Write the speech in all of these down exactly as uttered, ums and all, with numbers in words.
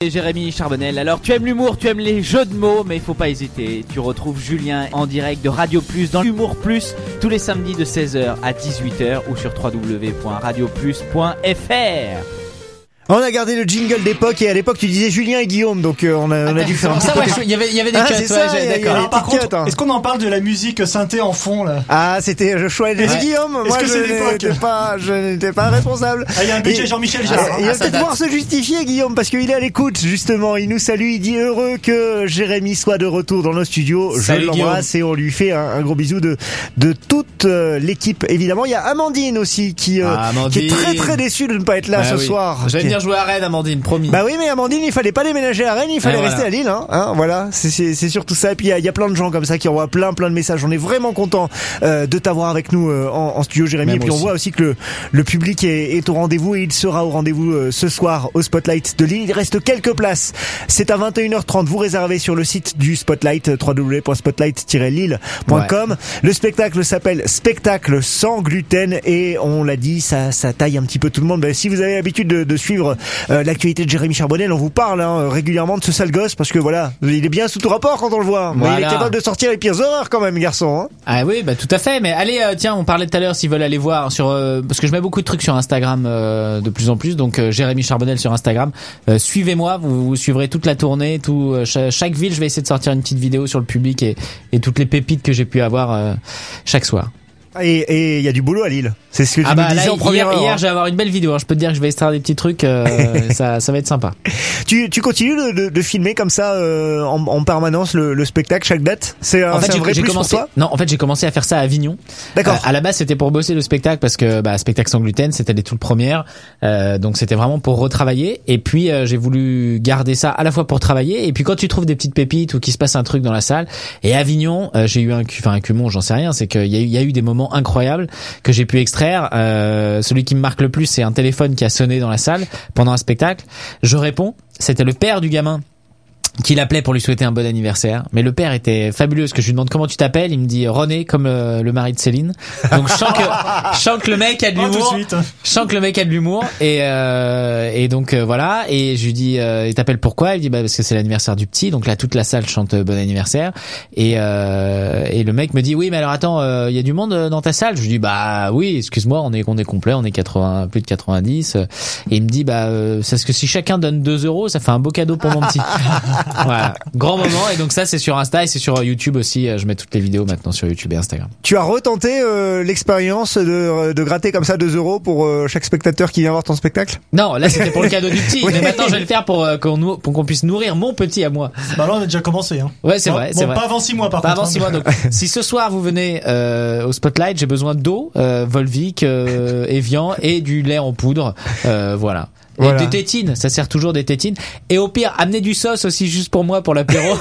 Jérémy Charbonnel. Alors tu aimes l'humour, tu aimes les jeux de mots, mais il faut pas hésiter. Tu retrouves Julien en direct de Radio Plus dans Humour Plus tous les samedis de seize heures à dix-huit heures ou sur w w w point radio plus point f r. On a gardé le jingle d'époque et à l'époque tu disais Julien et Guillaume, donc euh, on a on a dû faire un petit ça, peu. ouais, il y avait il y avait des ah, cuts, c'est ça, ouais, y a- y a d'accord. des Alors, par petites contre, cuts, hein. est-ce qu'on en parle de la musique synthé en fond là? Ah, c'était je choisissais Ouais. Guillaume. Moi, que je c'est l'époque n'étais pas, je n'étais pas responsable. Ah, il y a un budget Et- Jean-Michel Ah, Jarre. il va ça peut-être date. pouvoir se justifier, Guillaume, parce qu'il est à l'écoute, justement. Il nous salue, il dit heureux que Jérémy soit de retour dans nos studios. Salut, Je l'embrasse et on lui fait un, un gros bisou de, de toute euh, l'équipe, évidemment. Il y a Amandine aussi qui, euh, Ah, Amandine. qui est très très déçue de ne pas être là Bah ce oui. soir. Je vais Qui- venir jouer à Rennes, Amandine, promis. Bah oui, mais Amandine, il fallait pas déménager à Rennes, il fallait Et rester voilà. à Lille, hein. hein voilà, c'est c'est c'est surtout ça. Et puis il y a, il y a plein de gens comme ça qui envoient plein plein de messages. On est vraiment content euh, de t'avoir avec nous euh, en, en studio, Jérémy. Même et puis on aussi. voit aussi que le, le public est, est au rendez-vous et il sera au rendez-vous euh, ce soir au Spotlight de Lille. Il reste quelques places. C'est à vingt et une heures trente. Vous réservez sur le site du Spotlight w w w point spotlight tiret lille point com. Le spectacle s'appelle Spectacle sans gluten et on l'a dit, ça ça taille un petit peu tout le monde. Ben, si vous avez l'habitude de, de suivre euh, l'actualité de Jérémy Charbonnel, on vous parle hein, régulièrement de ce sale gosse parce que voilà, il est bien sous tout rapport quand on le voit. Mais il est Voilà. capable de sortir les pires horreurs quand même, garçon. Hein. Ah oui, bah tout à fait. Mais allez, euh, tiens, on parlait tout à l'heure s'ils veulent aller voir sur euh, parce que je mets beaucoup de trucs sur Instagram euh, de plus en plus. Donc euh, Jérémy Charbonnel sur Instagram. Euh, suivez-moi, vous, vous suivrez toute la tournée, tout euh, cha- chaque ville. Je vais essayer de sortir une petite vidéo sur le public et, et toutes les pépites que j'ai pu avoir euh, chaque soir. Et et il y a du boulot à Lille. C'est ce que tu Ah bah nous disais là, en première hier, heure. hier hein. je vais avoir une belle vidéo. hein. Je peux te dire que je vais extraire des petits trucs. Euh, ça, ça va être sympa. Tu tu continues de, de, de filmer comme ça euh, en, en permanence le, le spectacle chaque date. C'est un, En fait, c'est un j'ai, vrai j'ai plus commencé. pour toi. Non, en fait, j'ai commencé à faire ça à Avignon. D'accord. Euh, à la base, c'était pour bosser le spectacle parce que bah, spectacle sans gluten, c'était les toutes premières. Euh, donc, c'était vraiment pour retravailler. Et puis, euh, j'ai voulu garder ça à la fois pour travailler. Et puis, quand tu trouves des petites pépites ou qu'il se passe un truc dans la salle. Et à Avignon, euh, j'ai eu un, cu- enfin un cumon, j'en sais rien. C'est qu'il y a eu, il y a eu des moments incroyables que j'ai pu extraire. Euh, celui qui me marque le plus, c'est un téléphone qui a sonné dans la salle pendant un spectacle. Je réponds. C'était le père du gamin qui l'appelait pour lui souhaiter un bon anniversaire. Mais le père était fabuleux parce que je lui demande comment tu t'appelles. Il me dit René, comme euh, le mari de Céline. Donc je sens que, je sens que le mec a de Oh, tout de l'humour. suite. Je sens que le mec a de l'humour. Et, euh, et donc euh, voilà. Et je lui dis, euh, il t'appelle pourquoi? Il dit, bah parce que c'est l'anniversaire du petit. Donc là, toute la salle chante euh, bon anniversaire. Et, euh, et le mec me dit, oui, mais alors attends, il euh, y a du monde euh, dans ta salle? Je lui dis, bah oui, excuse-moi, on est, on est complet, on est quatre-vingts, plus de quatre-vingt-dix. Et il me dit, bah euh, c'est parce que si chacun donne deux euros, ça fait un beau cadeau pour mon petit. Voilà, grand moment. Et donc ça, c'est sur Insta et c'est sur YouTube aussi. Je mets toutes les vidéos maintenant sur YouTube et Instagram. Tu as retenté euh, l'expérience de, de gratter comme ça deux euros pour euh, chaque spectateur qui vient voir ton spectacle? Non, là c'était pour le cadeau du petit. Oui. Mais maintenant, je vais le faire pour euh, qu'on nou- pour qu'on puisse nourrir mon petit à moi. Bah là, on a déjà commencé. Hein. Ouais, c'est Bon, vrai, bon, c'est vrai. Pas avant six mois, par Pas contre. avant six hein. mois. Donc, si ce soir vous venez euh, au Spotlight, j'ai besoin d'eau, euh, Volvic, euh, Evian et du lait en poudre. Euh, voilà. Et Voilà. des tétines, ça sert toujours des tétines. Et au pire, amenez du sauce aussi juste pour moi pour l'apéro.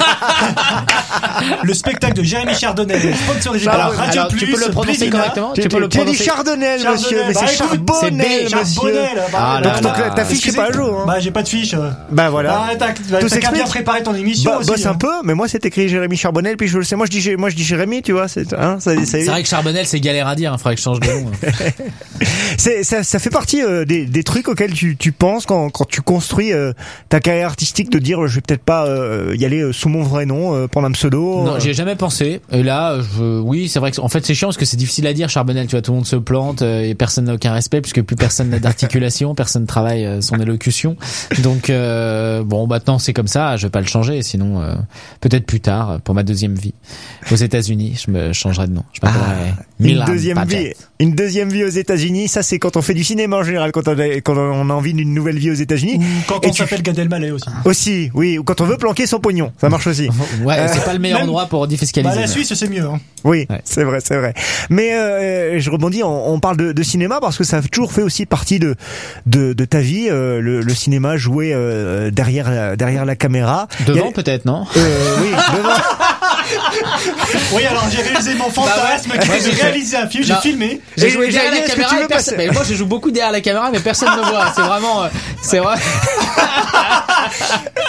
Le spectacle de Jérémy Chardonnel, sponsorisé par Alors, Radio alors, Plus. tu peux le prononcer Brisina. correctement? Tu, Tu peux le tu as dit prononcer. Chardonnel, Chardonnel, monsieur, mais bah, c'est écoute, Charbonnel, c'est B, monsieur. Charbonnel. Bah, Ah bah, là Donc, là. donc ta fiche est excusez- pas à jour. Hein. Bah, j'ai pas de fiche. Bah voilà. Bah, t'as, Tout t'as qu'à s'explique. bien préparer ton émission Bah, aussi. bosse hein. un peu, mais moi c'est écrit Jérémy Charbonnel, puis je le sais. Moi je dis, moi je dis Jérémy, tu vois, c'est, hein, ça, ça, C'est vrai que Charbonnel, c'est galère à dire. Il faudrait que je change de nom. hein. c'est, ça, ça fait partie euh, des, des trucs auxquels tu, tu penses quand, quand tu construis euh, ta carrière artistique, de dire je vais peut-être pas euh, y aller euh, sous mon vrai nom, euh, prendre un pseudo. Non, euh. j'y ai jamais pensé. Et là, je, oui, c'est vrai que, en fait, c'est chiant parce que c'est difficile à dire, Charbonnel. Tu vois, tout le monde se plante euh, et personne n'a aucun respect puisque plus personne n'a d'articulation, personne travaille euh, son élocution. Donc, euh, bon, maintenant c'est comme ça. Je vais pas le changer. Sinon, euh, peut-être plus tard, pour ma deuxième vie, aux États-Unis, je me changerai de nom. Je m'appellerai Une Milan deuxième Paget. vie, une deuxième vie aux États-Unis. Ça, c'est quand on fait du cinéma en général, quand on a, quand on a envie d'une nouvelle vie aux États-Unis. Ou quand Et on tu- s'appelle Gad Elmaleh aussi. Aussi, oui, ou quand on veut planquer son pognon, ça marche aussi. Ouais, c'est pas le meilleur même- endroit pour défiscaliser. Bah, la mais- Suisse, c'est mieux. Hein. Oui, Ouais. c'est vrai, c'est vrai. Mais euh, je rebondis, on, on parle de, de cinéma parce que ça a toujours fait aussi partie de de, de ta vie, euh, le, le cinéma, jouer euh, derrière la, derrière la caméra. Devant, Il y a- peut-être, non? euh, oui, devant. Oui, alors j'ai réalisé mon fantasme, Bah ouais. j'ai réalisé un film, j'ai Non. filmé. J'ai Et- joué et derrière j'allais la dire, est-ce que caméra tu et veux personne. passer- Mais moi, je joue beaucoup derrière la caméra, mais personne ne me voit. C'est vraiment, euh, c'est vrai.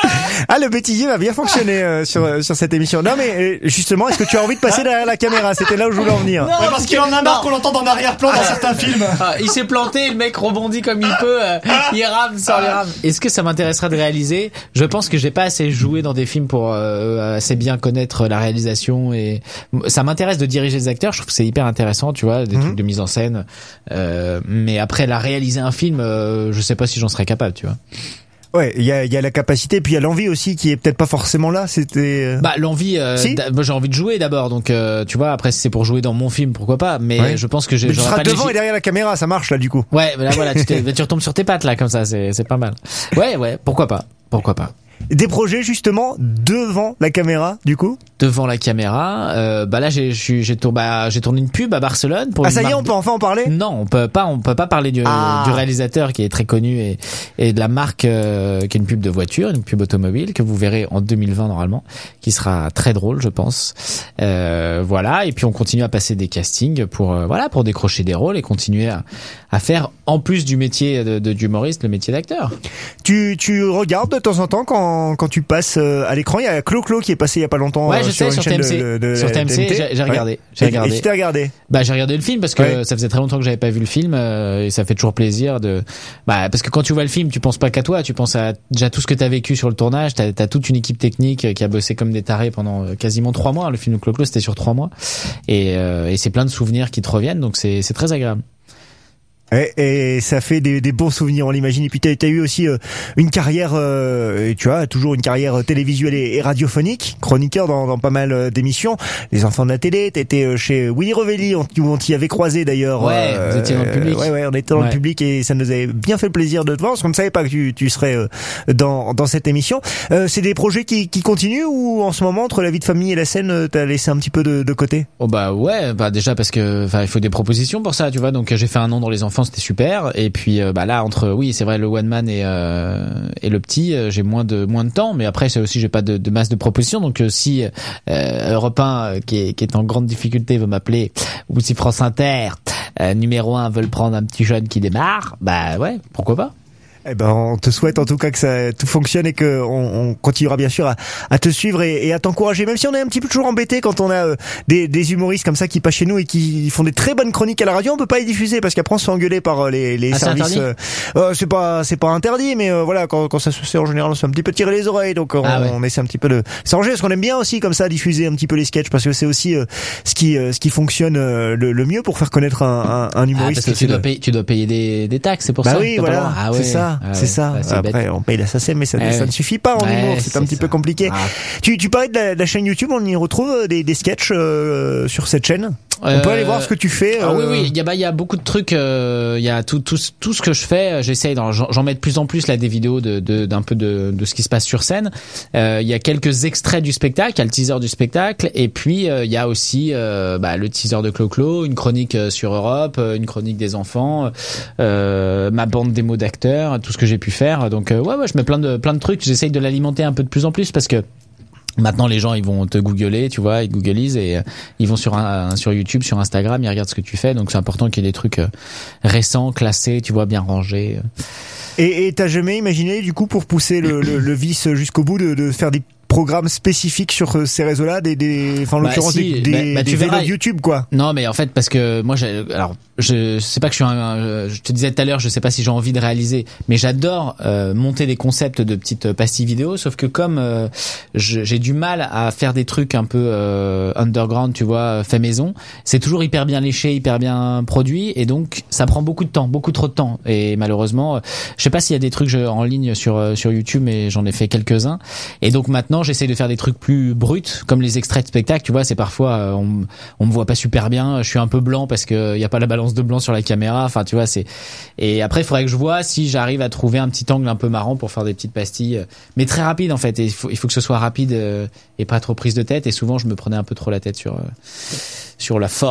Ah, le bêtisier va bien fonctionner euh, sur euh, sur cette émission. Non mais euh, justement, est-ce que tu as envie de passer derrière la caméra? C'était là où je voulais en venir. Ouais, parce qu'il en a marre qu'on l'entende en arrière-plan dans certains films. Ah, il s'est planté, le mec rebondit comme il peut, euh, il rame sans les rames. Est-ce que ça m'intéresserait de réaliser? Je pense que j'ai pas assez joué dans des films pour euh, assez bien connaître la réalisation, et ça m'intéresse de diriger des acteurs. Je trouve que c'est hyper intéressant, tu vois, des mmh. trucs de mise en scène. Euh, mais après, la réaliser un film, euh, je sais pas si j'en serais capable, tu vois. Ouais, il y a, il y a la capacité, puis il y a l'envie aussi qui est peut-être pas forcément là. C'était. Bah l'envie. Euh, si moi j'ai envie de jouer d'abord, donc euh, tu vois. Après si c'est pour jouer dans mon film, pourquoi pas. Mais ouais. je pense que j'ai. Mais tu seras devant les... et derrière la caméra, ça marche là du coup. Ouais, là voilà, tu, tu retombes sur tes pattes là comme ça, c'est c'est pas mal. Ouais, ouais, pourquoi pas, pourquoi pas. Des projets justement devant la caméra, du coup. Devant la caméra, euh, bah là j'ai j'ai j'ai tourné, bah, j'ai tourné une pub à Barcelone pour. Ah ça y est, on peut enfin en parler. Non, on peut pas, on peut pas parler du, ah. du réalisateur qui est très connu et et de la marque euh, qui est une pub de voiture, une pub automobile que vous verrez en deux mille vingt normalement, qui sera très drôle, je pense. Euh, voilà, et puis on continue à passer des castings pour euh, voilà pour décrocher des rôles et continuer à à faire en plus du métier de, de d'humoriste le métier d'acteur. Tu tu regardes de temps en temps quand quand tu passes à l'écran, il y a Clo Clo qui est passé il y a pas longtemps. Ouais, je sur sais, sur T M C. De, de, sur T M C, j'ai, j'ai regardé. Ouais. J'ai regardé. Et, et tu t'es regardé? Bah, j'ai regardé le film parce que ouais. ça faisait très longtemps que j'avais pas vu le film euh, et ça fait toujours plaisir de. Bah, parce que quand tu vois le film, tu penses pas qu'à toi, tu penses à déjà tout ce que t'as vécu sur le tournage. T'as, t'as toute une équipe technique qui a bossé comme des tarés pendant quasiment trois mois. Le film de Clo Clo, c'était sur trois mois et, euh, et c'est plein de souvenirs qui te reviennent, donc c'est, c'est très agréable. Et, et ça fait des, des bons souvenirs, on l'imagine. Et puis t'as, t'as eu aussi euh, une carrière, euh, tu as toujours une carrière télévisuelle et, et radiophonique, chroniqueur dans, dans pas mal euh, d'émissions. Les enfants de la télé, t'étais euh, chez Willy Revelli, on, on t'y avait croisé d'ailleurs. Ouais, euh, vous étiez dans le public. Ouais, ouais, on était dans ouais. le public et ça nous avait bien fait plaisir de te voir parce qu'on ne savait pas que tu, tu serais euh, dans, dans cette émission. Euh, c'est des projets qui, qui continuent ou en ce moment entre la vie de famille et la scène, t'as laissé un petit peu de, de côté? Oh bah ouais, bah déjà parce que enfin il faut des propositions pour ça, tu vois. Donc j'ai fait un an dans les enfants, c'était super. Et puis euh, bah là entre oui c'est vrai le one man et euh, et le petit, euh, j'ai moins de moins de temps. Mais après c'est aussi j'ai pas de, de masse de propositions. Donc euh, si euh, Europe un euh, qui est qui est en grande difficulté veut m'appeler, ou si France Inter euh, numéro un veulent prendre un petit jeune qui démarre, bah ouais pourquoi pas. Eh ben, on te souhaite en tout cas que ça tout fonctionne et que on, on continuera bien sûr à, à te suivre et, et à t'encourager, même si on est un petit peu toujours embêté quand on a euh, des, des humoristes comme ça qui passent chez nous et qui font des très bonnes chroniques à la radio. On peut pas les diffuser parce qu'après on se fait engueuler par euh, les, les ah, services. C'est, euh, euh, c'est pas c'est pas interdit, mais euh, voilà quand, quand ça se fait en général on se fait un petit peu tirer les oreilles, donc on, ah ouais. on essaie un petit peu de s'arranger parce qu'on aime bien aussi comme ça diffuser un petit peu les sketchs parce que c'est aussi euh, ce qui euh, ce qui fonctionne euh, le, le mieux pour faire connaître un, un, un humoriste. Ah, parce que tu dois, payer, tu dois payer des, des taxes, c'est pour bah ça. oui, voilà, ah ouais. c'est ça, ah ouais. c'est ça. Bah, c'est Après, bête. on paye la S A C E M, mais ça, ouais, ça ouais. ne suffit pas en ouais, humour. C'est, c'est un petit ça. peu compliqué. Ah. Tu, tu parlais de la, de la chaîne YouTube, on y retrouve des, des sketchs euh, sur cette chaîne. On euh, peut aller voir ce que tu fais. Ah euh... oui, oui, il y a, bah, il y a beaucoup de trucs. Euh, il y a tout, tout, tout ce que je fais. J'essaye, d'en, j'en, j'en mets de plus en plus là des vidéos de, de d'un peu de, de ce qui se passe sur scène. Euh, il y a quelques extraits du spectacle, il y a le teaser du spectacle, et puis euh, il y a aussi euh, bah, le teaser de Clo Clo, une chronique sur Europe, une chronique des enfants, euh, ma bande démo d'acteurs, tout ce que j'ai pu faire. Donc euh, ouais, ouais, je mets plein de plein de trucs. J'essaye de l'alimenter un peu de plus en plus parce que maintenant les gens ils vont te googler, tu vois, ils googlisent et euh, ils vont sur un, sur YouTube, sur Instagram, ils regardent ce que tu fais. Donc c'est important qu'il y ait des trucs euh, récents, classés, tu vois, bien rangés. Et, et t'as jamais imaginé du coup pour pousser le, le, le vice jusqu'au bout de, de faire des programmes spécifiques sur ces réseaux-là, des, des, enfin en bah, l'occurrence si, des, des, bah, bah, des vlogs YouTube quoi. Non mais en fait parce que moi j'ai, alors je sais pas que je suis un, un, je te disais tout à l'heure, je sais pas si j'ai envie de réaliser, mais j'adore euh, monter des concepts de petites pastilles vidéo, sauf que comme euh, je, j'ai du mal à faire des trucs un peu euh, underground, tu vois, fait maison, c'est toujours hyper bien léché, hyper bien produit, et donc ça prend beaucoup de temps, beaucoup trop de temps, et malheureusement, je sais pas s'il y a des trucs en ligne sur sur YouTube, mais j'en ai fait quelques-uns, et donc maintenant j'essaie de faire des trucs plus bruts, comme les extraits de spectacle, tu vois, c'est parfois on on me voit pas super bien, je suis un peu blanc parce que y a pas la balance de blanc sur la caméra, enfin tu vois, c'est, et après il faudrait que je vois si j'arrive à trouver un petit angle un peu marrant pour faire des petites pastilles, mais très rapide en fait, et il faut il faut que ce soit rapide et pas trop prise de tête, et souvent je me prenais un peu trop la tête sur sur la forme.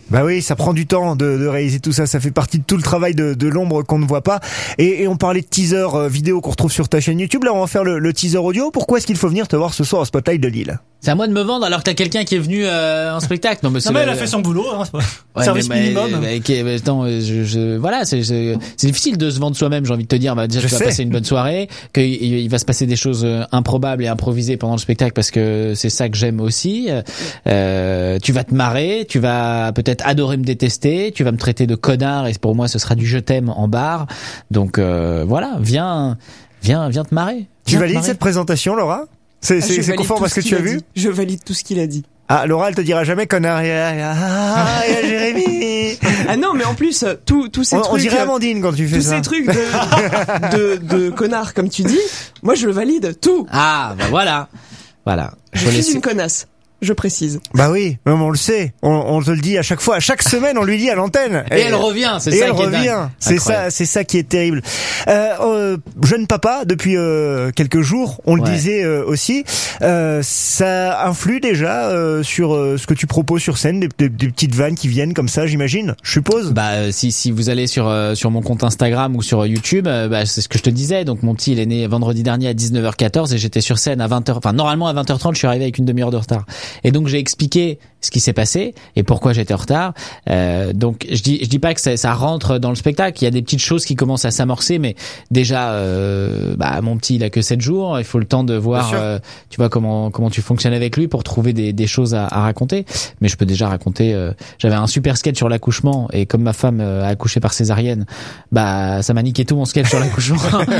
Bah oui, ça prend du temps de, de réaliser tout ça. Ça fait partie de tout le travail de, de l'ombre qu'on ne voit pas. Et, et on parlait de teaser vidéo qu'on retrouve sur ta chaîne YouTube. Là, on va faire le, le teaser audio. Pourquoi est-ce qu'il faut venir te voir ce soir au Spotlight de Lille? C'est à moi de me vendre alors que t'as quelqu'un qui est venu euh, en spectacle. Non mais, non, mais elle a fait son boulot, hein, c'est pas... ouais, service mais, minimum. Mais, mais, mais, attends, je, je, voilà, c'est, c'est, c'est difficile de se vendre soi-même. J'ai envie de te dire, bah déjà je tu vas sais. passer une bonne soirée, qu'il il va se passer des choses improbables et improvisées pendant le spectacle parce que c'est ça que j'aime aussi. Euh, tu vas te marrer, tu vas peut-être adorer me détester, tu vas me traiter de connard et pour moi ce sera du je t'aime en bar. Donc euh, voilà, viens, viens, viens te marrer. Tu Viens valides te marrer. cette présentation, Laura? C'est, Ah, c'est, c'est conforme à ce que tu as vu? dit. Je valide tout ce qu'il a dit. Ah, Laura, elle te dira jamais connard. Et ah, et Jérémy. Ah non, mais en plus, tous tous ces On, trucs, on dirait Amandine quand tu fais tous ça. ces trucs de, de de connard comme tu dis, moi je le valide tout. Ah bah voilà, voilà. Je Faut suis laisser- une connasse. Je précise. Bah oui, même on le sait. On, on te le dit à chaque fois, à chaque semaine, on lui dit à l'antenne. Et elle revient, c'est et ça elle qui est revient. dingue. C'est Incroyable. ça, c'est ça qui est terrible. Euh, euh, jeune papa depuis euh, quelques jours, on le Ouais. disait euh, aussi. Euh, ça influe déjà euh, sur euh, ce que tu proposes sur scène, des, des, des petites vannes qui viennent comme ça, j'imagine. Je suppose. Bah euh, si si vous allez sur euh, sur mon compte Instagram ou sur YouTube, euh, bah c'est ce que je te disais. Donc mon petit il est né vendredi dernier à dix-neuf heures quatorze et j'étais sur scène à vingt heures. Enfin normalement à vingt heures trente, je suis arrivé avec une demi-heure de retard. Et donc j'ai expliqué ce qui s'est passé et pourquoi j'étais en retard. Euh, donc je dis je dis pas que ça, ça rentre dans le spectacle. Il y a des petites choses qui commencent à s'amorcer, mais déjà euh, bah mon petit il a que sept jours. Il faut le temps de voir, euh, tu vois comment comment tu fonctionnes avec lui pour trouver des des choses à, à raconter. Mais je peux déjà raconter. Euh, j'avais un super sketch sur l'accouchement et comme ma femme euh, a accouché par césarienne, bah ça m'a niqué tout mon sketch sur l'accouchement.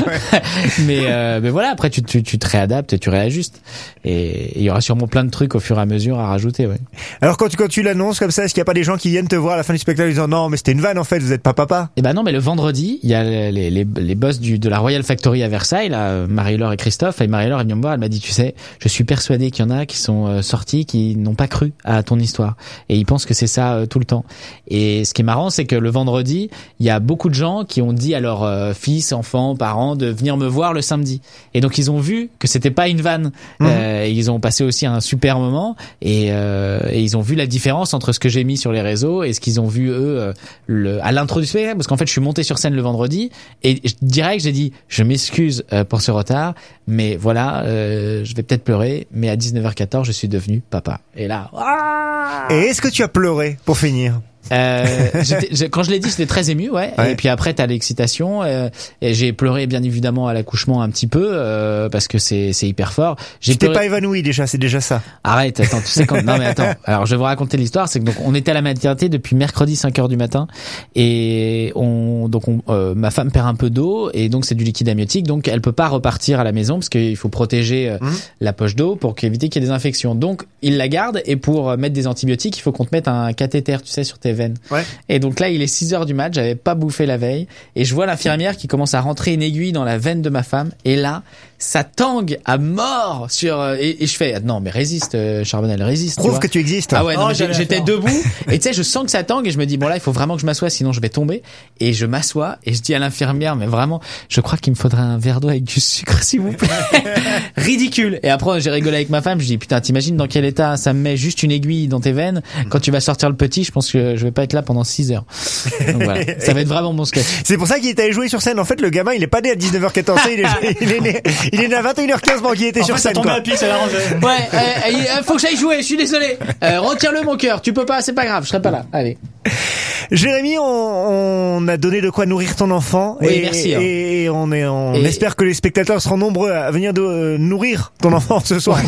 mais euh, mais voilà, après tu tu tu te réadaptes et tu réajustes. Et il y aura sûrement plein de trucs au fur et à mesure à rajouter. Ouais. Alors quand tu quand tu l'annonces comme ça, est-ce qu'il y a pas des gens qui viennent te voir à la fin du spectacle en disant non mais c'était une vanne en fait, vous êtes pas papa? Et ben non, mais le vendredi, il y a les les les, les boss du de la Royal Factory à Versailles, là, Marie-Laure et Christophe. Et Marie-Laure est venue me voir, elle m'a dit, tu sais, je suis persuadée qu'il y en a qui sont euh, sortis, qui n'ont pas cru à ton histoire, et ils pensent que c'est ça euh, tout le temps. Et ce qui est marrant, c'est que le vendredi, il y a beaucoup de gens qui ont dit à leurs euh, fils, enfants, parents de venir me voir le samedi. Et donc ils ont vu que c'était pas une vanne. Mmh. Euh, et ils ont passé aussi un super moment et, euh, et ils ont vu la différence entre ce que j'ai mis sur les réseaux et ce qu'ils ont vu eux le, à l'intro du spectacle, parce qu'en fait je suis monté sur scène le vendredi et direct j'ai dit je m'excuse pour ce retard, mais voilà euh, je vais peut-être pleurer, mais à dix-neuf heures quatorze je suis devenu papa. Et là ah et est-ce que tu as pleuré pour finir? Euh, j'étais, quand je l'ai dit, j'étais très ému, ouais. ouais. Et puis après, t'as l'excitation. Euh, et j'ai pleuré bien évidemment à l'accouchement un petit peu euh, parce que c'est c'est hyper fort. J'ai tu t'es pleuré... pas évanoui déjà, c'est déjà ça. Arrête, attends, tu sais quand. Non mais attends. Alors je vais vous raconter l'histoire. C'est que donc on était à la maternité depuis mercredi cinq heures du matin et on donc on, euh, ma femme perd un peu d'eau et donc c'est du liquide amniotique, donc elle peut pas repartir à la maison parce qu'il faut protéger euh, mmh. la poche d'eau pour éviter qu'il y ait des infections. Donc il la garde et pour mettre des antibiotiques, il faut qu'on te mette un cathéter, tu sais, sur tes veines. Ouais. Et donc là, il est six heures du mat, j'avais pas bouffé la veille, et je vois l'infirmière qui commence à rentrer une aiguille dans la veine de ma femme, et là, ça tangue à mort sur, et, et je fais, non, mais résiste, euh, Charbonnel, résiste. Prouve tu que tu existes. Ah ouais, non, oh, mais j'ai, j'étais faire. debout, et tu sais, je sens que ça tangue, et je me dis, bon là, il faut vraiment que je m'assoie, sinon je vais tomber, et je m'assois, et je dis à l'infirmière, mais vraiment, je crois qu'il me faudrait un verre d'eau avec du sucre, s'il vous plaît. Ridicule. Et après, j'ai rigolé avec ma femme, je dis, putain, t'imagines dans quel état ça me met juste une aiguille dans tes veines, quand tu vas sortir le petit, je pense que je vais pas être là pendant six heures. Donc voilà, ça va être vraiment mon sketch. C'est pour ça qu'il était allé jouer sur scène. En fait, le gamin, il est pas né à dix-neuf heures quatorze, il est, il est né, il est né à vingt et une heures quinze, bon, qu'il était en sur fait, scène, ça tombait quoi. à pic, ça l'arrangeait. Ouais, euh, euh, faut que j'aille jouer, je suis désolé. Euh, retire-le mon cœur, tu peux pas, c'est pas grave, je serai pas là. Allez. Jérémy, on, on a donné de quoi nourrir ton enfant. Oui, et, merci. Hein. Et on est, on et... espère que les spectateurs seront nombreux à venir de euh, nourrir ton enfant ce soir.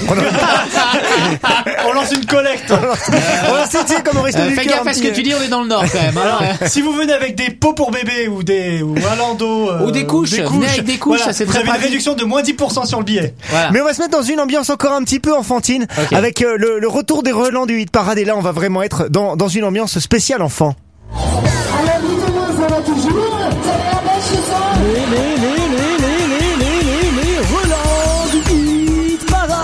On lance une collecte. On lance, tu sais, comme au resto euh, du fais cœur. gaffe à ce que tu dis, on est dans le Nord quand même. Alors, hein. si vous venez avec des pots pour bébé ou des ou un landau euh, ou des couches, des venez avec des couches, voilà, ça c'est vous très avez pratique. une réduction de moins dix pour cent sur le billet. Voilà. Mais on va se mettre dans une ambiance encore un petit peu enfantine, okay. avec euh, le, le retour des relents du hit parade. Et là, on va vraiment être dans, dans une ambiance spéciale enfant. Alors dites-moi, ça va toujours? Ça va la bêche ce soir? Les, les, les, les, les, les, les, les, les relents du hit parade.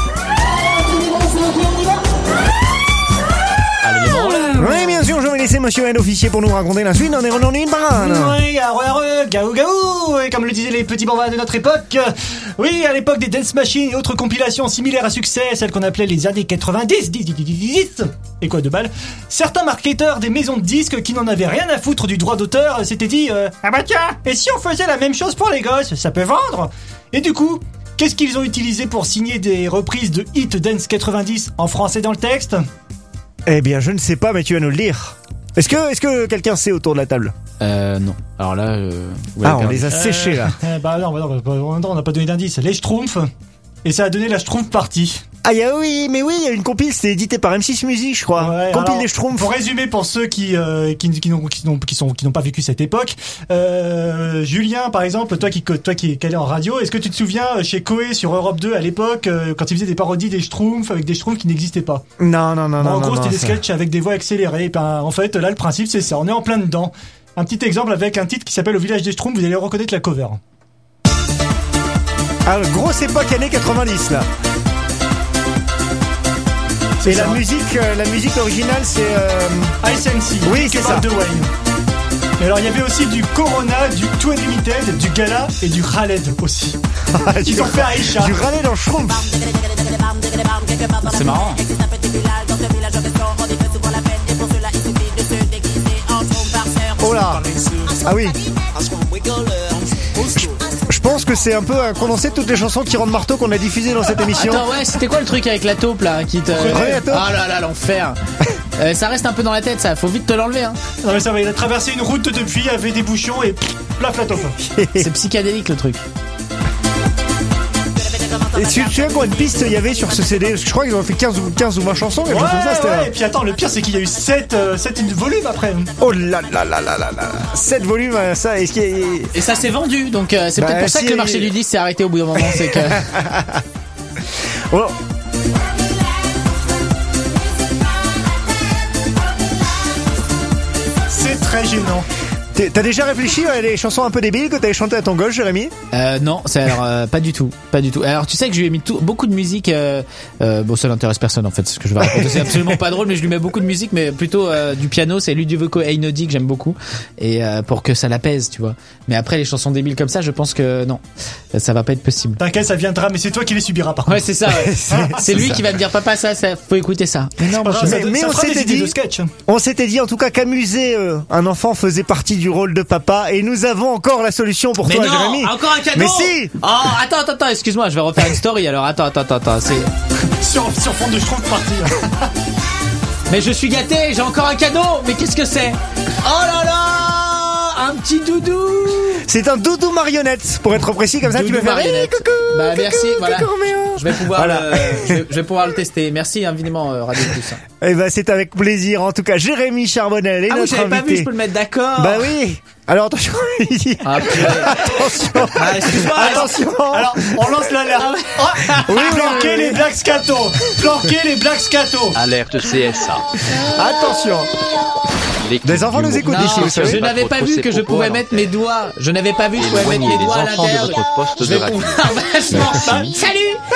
Oui, bien sûr, je vais laisser monsieur Monsieur N officier pour nous raconter la suite. On est renommé une banane. Oui, arre, arre, gaou gaou, et comme le disaient les petits bambins de notre époque. Oui, à l'époque des dance machines et autres compilations similaires à succès, celles qu'on appelait les années quatre-vingt-dix, dix, dix, dix, dix, et quoi de balle, certains marketeurs des maisons de disques qui n'en avaient rien à foutre du droit d'auteur s'étaient dit euh, ah bah tiens, et si on faisait la même chose pour les gosses, ça peut vendre. Et du coup, qu'est-ce qu'ils ont utilisé pour signer des reprises de hits dance quatre-vingt-dix en français dans le texte? Eh bien, je ne sais pas, mais tu vas nous le dire. Est-ce que, est-ce que quelqu'un sait autour de la table? Euh, non. Alors là, euh, ah, on les a séchés là. Euh, bah non, bah non, bah non, on n'a pas donné d'indice. Les Schtroumpfs. Et ça a donné la Schtroumpf Party. Ah y a, oui, mais oui, il y a une compile, c'était édité par M six Music, je crois. Ouais, compile alors, des Schtroumpfs. Pour résumer, pour ceux qui euh, qui qui n'ont qui n'ont qui sont qui n'ont pas vécu cette époque, euh, Julien, par exemple, toi qui toi qui est calé en radio, est-ce que tu te souviens chez Koé sur Europe deux à l'époque euh, quand ils faisaient des parodies des Schtroumpfs avec des Schtroumpfs qui n'existaient pas? Non, non, non, bon, non. En gros, non, c'était non, des sketchs avec des voix accélérées. Et ben, en fait, là, le principe, c'est ça. On est en plein dedans. Un petit exemple avec un titre qui s'appelle Au village des Schtroumpfs. Vous allez reconnaître la cover. Ah, grosse époque années quatre-vingt-dix là. Et la musique, euh, la musique originale, c'est euh... Ice M C. Oui, c'est ça. De Wayne. Et alors, il y avait aussi du Corona, du Two Unlimited, du Gala et du Khaled aussi. Ils ont fait Aïcha. Du Khaled en Schtroumpf. c'est marrant. Oh là. Ah oui. Je pense que c'est un peu un condensé de toutes les chansons qui rendent marteau qu'on a diffusées dans cette émission. Attends, ouais, c'était quoi le truc avec la taupe là qui te... René la taupe. Ah là là, l'enfer. euh, ça reste un peu dans la tête, ça. Faut vite te l'enlever, hein. Non mais ça va, il a traversé une route depuis, il y avait des bouchons et pff, plaf la taupe. C'est psychédélique le truc. Et tu tu sais combien de pistes il y avait sur ce C D? Je crois qu'ils ont fait quinze ou, quinze ou vingt chansons, quelque Ouais, chose comme ça. C'était... ouais, et puis attends, le pire c'est qu'il y a eu sept, euh, sept volumes après. Oh là là là là là là. sept volumes, ça, est-ce qu'il y a... Et ça s'est vendu, donc euh, c'est Bah, peut-être pour ça si- que le marché du disque s'est arrêté au bout d'un moment. C'est que... Oh. C'est très gênant. T'es- T'as déjà réfléchi à des chansons un peu débiles que t'avais chantées à ton gauche, Jérémy? Euh, non, c'est alors euh, pas du tout, pas du tout. Alors tu sais que je lui ai mis tout, beaucoup de musique. Euh, euh, bon, ça n'intéresse personne en fait, ce que je vais raconter. C'est absolument pas drôle, mais je lui mets beaucoup de musique, mais plutôt euh, du piano. C'est Ludovico Einaudi que j'aime beaucoup, et euh, pour que ça l'apaise, tu vois. Mais après les chansons débiles comme ça, je pense que non, ça va pas être possible. T'inquiète, ça viendra, mais c'est toi qui les subiras par contre. Ouais, c'est ça. Ouais. C'est lui qui va me dire papa, ça, ça, faut écouter ça. Mais non, moi, Ah, je- ça- mais- mais ça on fera des s'était idées dit- de sketch. On s'était dit en tout cas qu'amuser euh, un enfant faisait partie du rôle de papa, et nous avons encore la solution pour Mais toi, non, Jérémy. encore un cadeau. Mais si. Oh, attends, attends, attends, excuse-moi, je vais refaire une story. Alors, attends, attends, attends, attends. C'est... Sur, sur fond de Schtroumpf Party. Mais je suis gâté, j'ai encore un cadeau. Mais qu'est-ce que c'est? Oh là là, un petit doudou. C'est un doudou marionnette, pour être précis, comme ça tu Doudou peux faire. marionnette. Hey, coucou, Bah, coucou, merci, voilà. coucou, Roméo. Je vais pouvoir, Voilà. le, je, vais, je vais pouvoir le tester. Merci infiniment, euh, Radio Plus. Eh ben, c'est avec plaisir. En tout cas, Jérémy Charbonnel est Ah oui, notre j'avais pas vu, invité. je peux le mettre d'accord. Bah oui. Alors attention, il dit. Ah, purée. Attention. Ah, excuse-moi. Attention. Alors, on lance l'alerte. Oh, Oui, oui, planquez oui, les oui. Black Scato. Planquez les Black Scato. Alerte C S A. Attention. L'équipe Des enfants du nous Mot- écoutent Non, ici, vous savez. je n'avais pas vu que je pouvais mettre mes doigts. Je n'avais pas vu que je pouvais mettre Éloignez mes les doigts à enfants de l'intérieur. votre poste Je de vais radio. pouvoir vachement. Salut.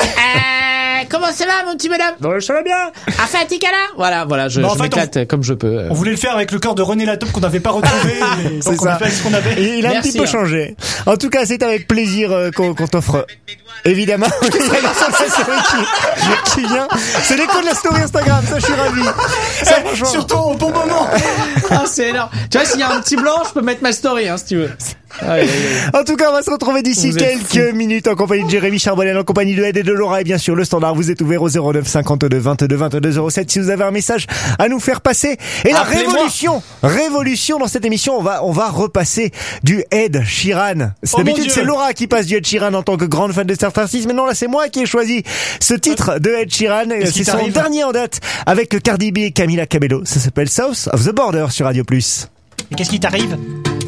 Euh, comment ça va, mon petit madame? Bon, ça va bien. A fait un petit câlin? Voilà, voilà, je, Bah, en je fait, m'éclate comme je peux. On voulait le faire avec le corps de René Lataupe qu'on n'avait pas retrouvé. mais C'est donc on ça. a fait avec ce qu'on avait. Et il a un Merci, petit peu hein. changé. En tout cas, c'est avec plaisir euh, qu'on qu'on t'offre. Évidemment, c'est la story qui, qui vient. C'est l'écho de la story Instagram, ça je suis ravi. Ça, Eh, franchement. surtout au bon moment. Ah, c'est énorme. Tu vois, s'il y a un petit blanc, je peux mettre ma story, hein, si tu veux. Aïe, aïe, aïe. En tout cas, on va se retrouver d'ici Vous êtes quelques minutes en compagnie de Jérémy Charbonnel, en compagnie de Ed et de Laura. Et bien sûr, le standard vous est ouvert au zéro neuf cinquante-deux vingt-deux vingt-deux zéro sept si vous avez un message à nous faire passer. Et la Appelez-moi. révolution, révolution dans cette émission, on va, on va repasser du Ed Sheeran. C'est Oh mon d'habitude, Dieu. c'est Laura qui passe du Ed Sheeran en tant que grande fan de certains artistes. Mais non, là, c'est moi qui ai choisi ce titre de Ed Sheeran. Qu'est-ce qui C'est son t'arrive dernier en date avec Cardi B et Camila Cabello. Ça s'appelle South of the Border sur Radio Plus. Et qu'est-ce qui t'arrive?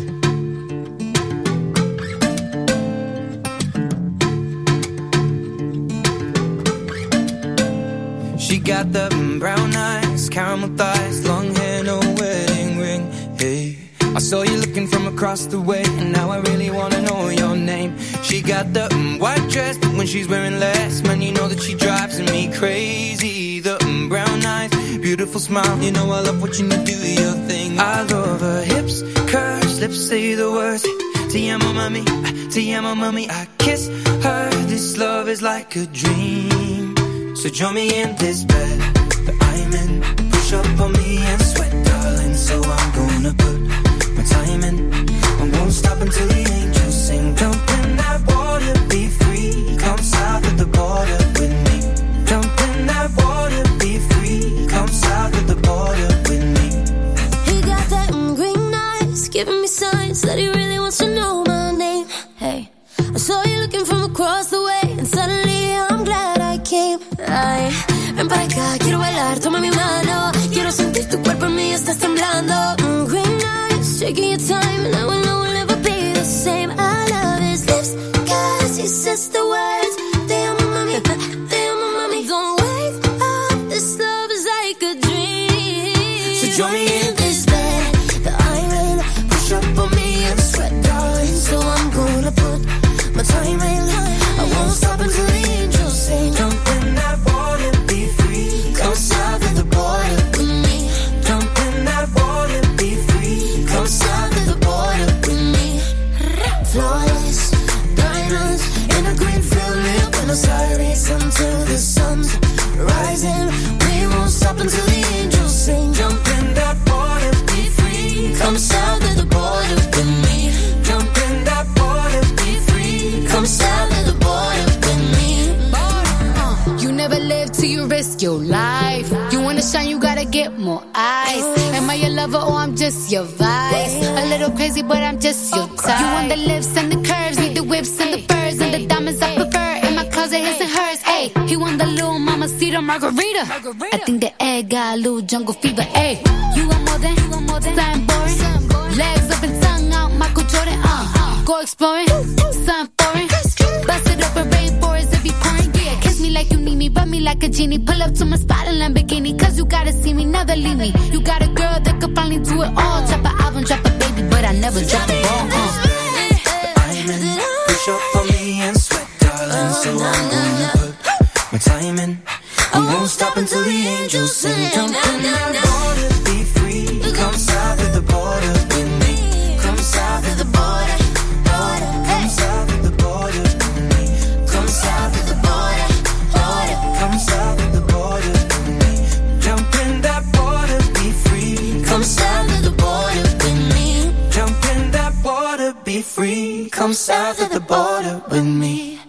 She got the brown eyes, caramel thighs, long hair, no wedding ring. Hey, I saw you looking from across the way, and now I really wanna know your name. She got the mm, white dress, but when she's wearing less, man, you know that she drives me crazy. The mm, brown eyes, beautiful smile. You know I love watching you do your thing. I love her hips, curves, lips say the words. Te amo mami, te amo mami. I kiss her, this love is like a dream. So join me in this bed that I'm in. Push up on me and sweat, darling. So I'm gonna put my time in. I won't stop until the angels sing. Jump in that water, be free. Come south of the border with me. Jump in that water, be free. Come south of the border with me. He got that mm, green eyes, giving me signs that he really wants to know my name. Hey, I saw you looking from across the way, and suddenly I'm glad I came. Ay, ven para acá, quiero bailar, toma mi mano. Quiero sentir tu cuerpo en mí, estás temblando. Mm, green eyes, taking your time, and I will know we'll never be the same. I love his lips, cause he says the words. Te amo mami, te amo mami. Don't wake up, this love is like a dream. So join me in this bed that I'm in. Push up on me and sweat, darling. So I'm gonna put my time in. I won't stop until the angels sing. Jump in that water, be free. Come south of the border with me. Jump in that water, be free. Come south of the border with me. Flawless diamonds in a green field near Buenos Aires until the sun's rising. We won't stop until the angels sing. Jump in that water, be free. Come south of the border with me. Jump in that water, be free. Come south of the border with me. Uh, you never live till you risk your life. You wanna shine, you gotta get more eyes. Am I your lover or I'm just your vice? A little crazy, but I'm just your type. You want the lips and the curves, need the whips and the furs and the diamonds I prefer. In my closet, his and hers. Ayy, he want the little mamacita margarita. I think the egg got a little jungle fever. Ayy, you want more than, you want more than something boring. Legs up and tongue out, Michael Jordan. Uh, go exploring, something foreign. Bust it up in rainforest if you pouring. Yeah, kiss me like you need me, rub me like a genie. Pull up to my spot in Lamborghini, cause you gotta see me, never leave me. You got a girl that could finally do it all. Drop an album, drop a baby, but I never drop the ball. Uh. I'm in, push up on me and sweat, darling. So I'm gonna put my time in. I won't stop until the angels sing. Jump in that water, be free. Come south of the border with me. Come south of the border, border. Come south of the border with me. Come south of the border, border. Come south of the border with me. Jump in that water, be free. Come south of the border with me. Jump in that water, be free. Come south of the border with me.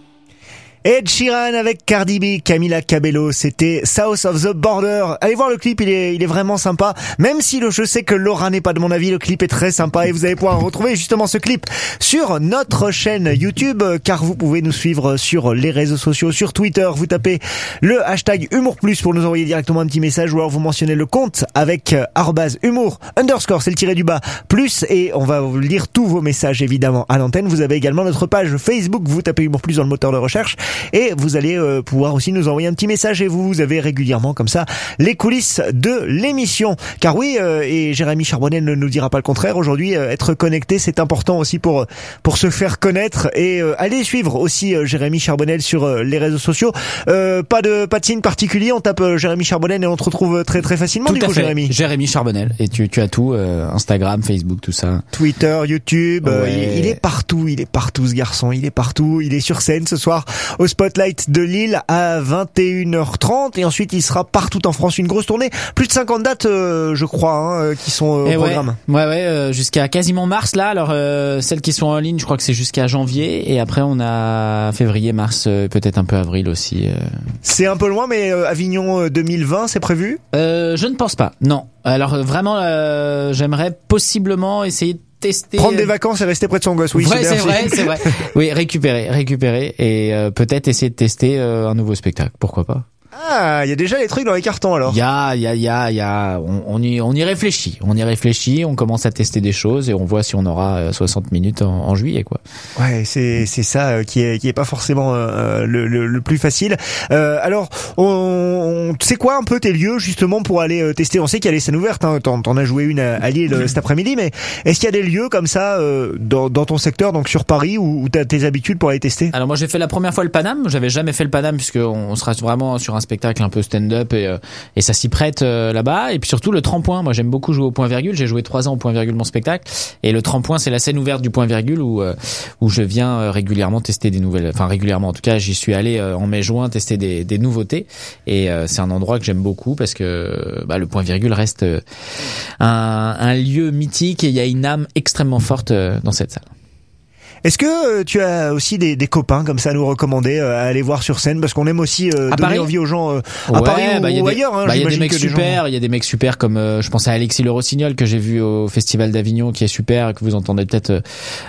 Ed Sheeran avec Cardi B, Camila Cabello, c'était South of the Border. Allez voir le clip, il est, il est vraiment sympa. Même si le, je sais que Laura n'est pas de mon avis, le clip est très sympa et vous allez pouvoir retrouver justement ce clip sur notre chaîne YouTube, car vous pouvez nous suivre sur les réseaux sociaux, sur Twitter. Vous tapez le hashtag Humour Plus pour nous envoyer directement un petit message, ou alors vous mentionnez le compte avec arobase humour underscore, c'est le tiré du bas plus, et on va vous lire tous vos messages évidemment à l'antenne. Vous avez également notre page Facebook, vous tapez Humour Plus dans le moteur de recherche. Et vous allez euh, pouvoir aussi nous envoyer un petit message, et vous, vous avez régulièrement comme ça les coulisses de l'émission. Car oui, euh, et Jérémy Charbonnel ne nous dira pas le contraire, aujourd'hui euh, être connecté c'est important aussi pour pour se faire connaître, et euh, allez suivre aussi euh, Jérémy Charbonnel sur euh, les réseaux sociaux. Euh, pas de pas de signe particulier, on tape euh, Jérémy Charbonnel et on te retrouve très très facilement. Tout du à coup, fait. Jérémy. Jérémy Charbonnel, et tu tu as tout, euh, Instagram, Facebook, tout ça. Twitter, YouTube, Ouais. euh, il, il est partout, il est partout ce garçon, il est partout, il est sur scène ce soir au Spotlight de Lille à vingt et une heures trente, et ensuite il sera partout en France, une grosse tournée, plus de cinquante dates euh, je crois hein, euh, qui sont euh, au Et ouais, programme. ouais, ouais, euh, jusqu'à quasiment mars là. Alors euh, celles qui sont en ligne, je crois que c'est jusqu'à janvier, et après on a février, mars, euh, peut-être un peu avril aussi. Euh. C'est un peu loin, mais euh, Avignon euh, deux mille vingt, c'est prévu? Euh, je ne pense pas. Non. Alors euh, vraiment, euh, j'aimerais possiblement essayer de tester. Prendre des vacances et rester près de son gosse, oui. Ouais, c'est, c'est vrai, c'est vrai. Oui, récupérer, récupérer, et euh, peut-être essayer de tester euh, un nouveau spectacle. Pourquoi pas? Ah, il y a déjà les trucs dans les cartons alors. Il y a, il y a, il y a, il y a, on, on y, on y réfléchit, on y réfléchit, on commence à tester des choses et on voit si on aura soixante minutes en, en juillet, quoi. Ouais, c'est c'est ça euh, qui est qui est pas forcément euh, le, le le plus facile. Euh, alors, on, on c'est quoi un peu tes lieux justement pour aller euh, tester? On sait qu'il y a les scènes ouvertes, hein, t'en, t'en as joué une à, à Lille euh, cet après-midi, mais est-ce qu'il y a des lieux comme ça euh, dans dans ton secteur, donc sur Paris, où, où t'as tes habitudes pour aller tester? Alors moi j'ai fait la première fois le Paname, j'avais jamais fait le Paname puisque on sera vraiment sur un spectacle un peu stand-up et, euh, et ça s'y prête euh, là-bas. Et puis surtout le tremplin. Moi, j'aime beaucoup jouer au point virgule. J'ai joué trois ans au point virgule mon spectacle. Et le tremplin, c'est la scène ouverte du point virgule où euh, où je viens euh, régulièrement tester des nouvelles. Enfin régulièrement. En tout cas, j'y suis allé euh, en mai-juin tester des, des nouveautés. Et euh, c'est un endroit que j'aime beaucoup parce que bah, le point virgule reste euh, un, un lieu mythique et il y a une âme extrêmement forte euh, dans cette salle. Est-ce que euh, tu as aussi des, des copains comme ça à nous recommander euh, à aller voir sur scène parce qu'on aime aussi euh, donner Paris envie aux gens euh, à ouais, Paris ou, bah, y a ou des, ailleurs. Hein, bah, il y a des mecs que super, gens... il y a des mecs super comme euh, je pense à Alexis Le Rossignol que j'ai vu au Festival d'Avignon qui est super que vous entendez peut-être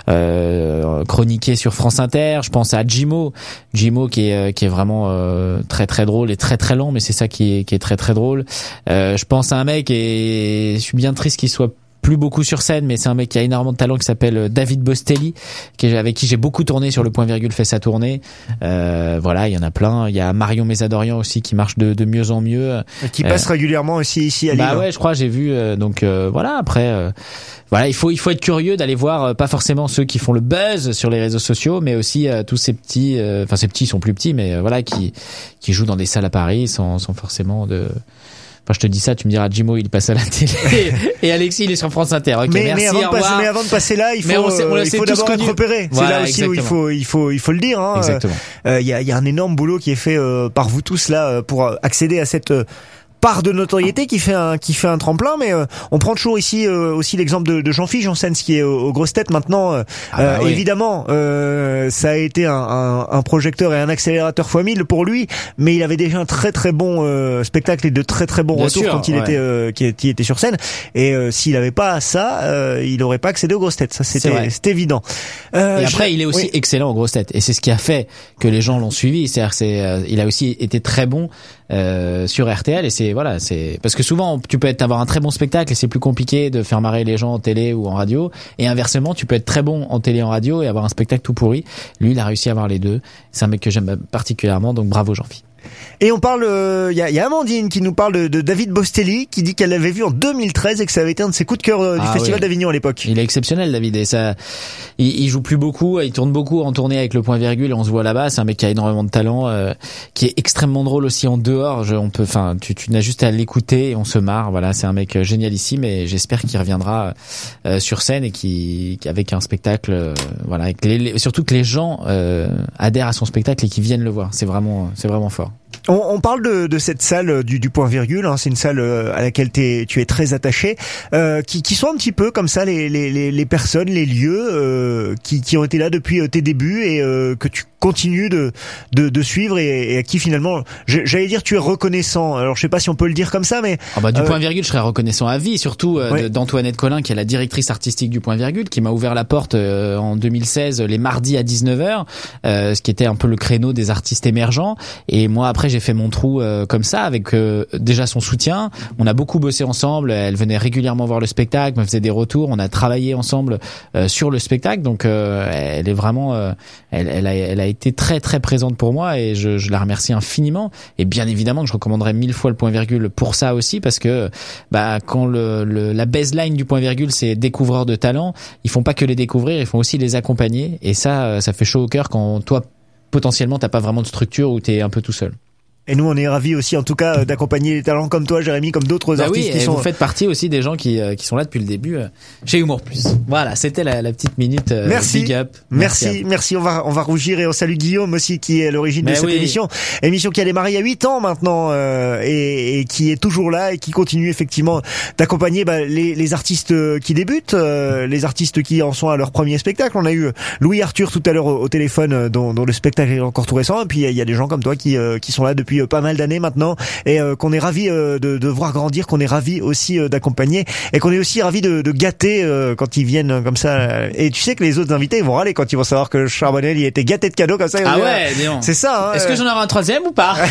euh, chroniquer sur France Inter. Je pense à Jimo, Jimo qui est euh, qui est vraiment euh, très très drôle et très très lent, mais c'est ça qui est qui est très très drôle. Euh, je pense à un mec et je suis bien triste qu'il soit plus beaucoup sur scène, mais c'est un mec qui a énormément de talent qui s'appelle David Bostelli, qui est, avec qui j'ai beaucoup tourné sur le point virgule fait sa tournée. Euh, voilà, il y en a plein. Il y a Marion Mésadorian aussi qui marche de, de mieux en mieux. Et qui passe euh, régulièrement aussi ici à Lille. Bah ouais, je crois, j'ai vu. Euh, donc euh, voilà, après, euh, voilà, il faut il faut être curieux d'aller voir euh, pas forcément ceux qui font le buzz sur les réseaux sociaux, mais aussi euh, tous ces petits, enfin euh, ces petits ils sont plus petits, mais euh, voilà, qui qui jouent dans des salles à Paris sans sans forcément de Enfin, je te dis ça, tu me diras, Jimo, il passe à la télé et Alexis, il est sur France Inter. Ok, mais, merci, mais, avant au de revoir. passer, mais avant de passer là, il faut, on sait, on euh, il faut d'abord être repéré. Voilà, c'est là aussi exactement. où il faut, il faut, il faut le dire. Hein. Exactement. Il euh, y, a, y a un énorme boulot qui est fait euh, par vous tous là pour accéder à cette euh, part de notoriété qui fait un qui fait un tremplin, mais euh, on prend toujours ici euh, aussi l'exemple de, de Jean-Philippe Janssen qui est aux, aux grosses têtes maintenant. Euh, ah bah oui. Évidemment, euh, ça a été un, un, un projecteur et un accélérateur fois mille pour lui, mais il avait déjà un très très bon euh, spectacle et de très très bons Bien retours sûr, quand il ouais. était euh, qui, qui était sur scène. Et euh, s'il avait pas ça, euh, il aurait pas accédé aux grosses têtes. Ça c'était c'est évident. Euh, et après, je... il est aussi oui. excellent aux grosses têtes, et c'est ce qui a fait que les gens l'ont suivi. C'est-à-dire, c'est, euh, il a aussi été très bon euh, sur R T L, et c'est voilà, c'est parce que souvent tu peux être avoir un très bon spectacle et c'est plus compliqué de faire marrer les gens en télé ou en radio, et inversement tu peux être très bon en télé et en radio et avoir un spectacle tout pourri. Lui, il a réussi à avoir les deux. C'est un mec que j'aime particulièrement, donc bravo Jean-Philippe. Et on parle, il euh, y, a, y a Amandine qui nous parle de, de David Bostelli, qui dit qu'elle l'avait vu en deux mille treize et que ça avait été un de ses coups de cœur euh, du ah Festival oui. d'Avignon à l'époque. Il est exceptionnel, David, et ça, il, il joue plus beaucoup, il tourne beaucoup en tournée avec le point virgule, on se voit là-bas. C'est un mec qui a énormément de talent, euh, qui est extrêmement drôle aussi en dehors. Je, on peut, enfin, tu, tu n'as juste à l'écouter et on se marre. Voilà, c'est un mec génialissime et j'espère qu'il reviendra euh, sur scène et qui, avec un spectacle, euh, voilà, avec les, les, surtout que les gens euh, adhèrent à son spectacle et qu'ils viennent le voir. C'est vraiment, c'est vraiment fort. On, on parle de, de cette salle du, du point virgule, hein, c'est une salle à laquelle t'es, tu es très attaché, euh, qui, qui sont un petit peu comme ça les, les, les personnes, les lieux euh, qui, qui ont été là depuis tes débuts et euh, que tu continues de, de, de suivre et, et à qui finalement, j'allais dire tu es reconnaissant. Alors je sais pas si on peut le dire comme ça, mais ah bah, du euh, point virgule, je serais reconnaissant à vie, surtout euh, ouais. de, d'Antoinette Collin, qui est la directrice artistique du point virgule, qui m'a ouvert la porte euh, en deux mille seize les mardis à dix-neuf heures, euh, ce qui était un peu le créneau des artistes émergents. Et moi après j'ai fait mon trou euh, comme ça avec euh, déjà son soutien. On a beaucoup bossé ensemble, elle venait régulièrement voir le spectacle, me faisait des retours, on a travaillé ensemble euh, sur le spectacle, donc euh, elle est vraiment euh, elle, elle, a, elle a été très très présente pour moi et je, je la remercie infiniment. Et bien évidemment que je recommanderais mille fois le point virgule pour ça aussi, parce que bah quand le, le la baseline du point virgule c'est découvreur de talent, ils font pas que les découvrir, ils font aussi les accompagner, et ça ça fait chaud au cœur quand toi potentiellement t'as pas vraiment de structure ou t'es un peu tout seul. Et nous, on est ravis aussi, en tout cas, d'accompagner les talents comme toi, Jérémy, comme d'autres bah artistes oui, qui et sont. Vous faites partie aussi des gens qui euh, qui sont là depuis le début euh, chez Humour Plus. Voilà, c'était la, la petite minute. Euh, merci, big up. merci, merci, merci. On va on va rougir et on salue Guillaume aussi qui est à l'origine Mais de cette oui. émission, émission qui a démarré il y a huit ans maintenant euh, et, et qui est toujours là et qui continue effectivement d'accompagner bah, les, les artistes qui débutent, euh, les artistes qui en sont à leur premier spectacle. On a eu Louis Arthur tout à l'heure au, au téléphone, dont, dont le spectacle est encore tout récent. Et puis il y a des gens comme toi qui euh, qui sont là depuis pas mal d'années maintenant. Et euh, qu'on est ravi euh, de, de voir grandir, qu'on est ravi aussi euh, d'accompagner et qu'on est aussi ravi de, de gâter euh, quand ils viennent euh, comme ça. Et tu sais que les autres invités ils vont râler quand ils vont savoir que Charbonnel il a été gâté de cadeaux comme ça. Ah dire, ouais, dis donc. C'est ça. Hein, Est-ce que j'en aurai un troisième ou pas?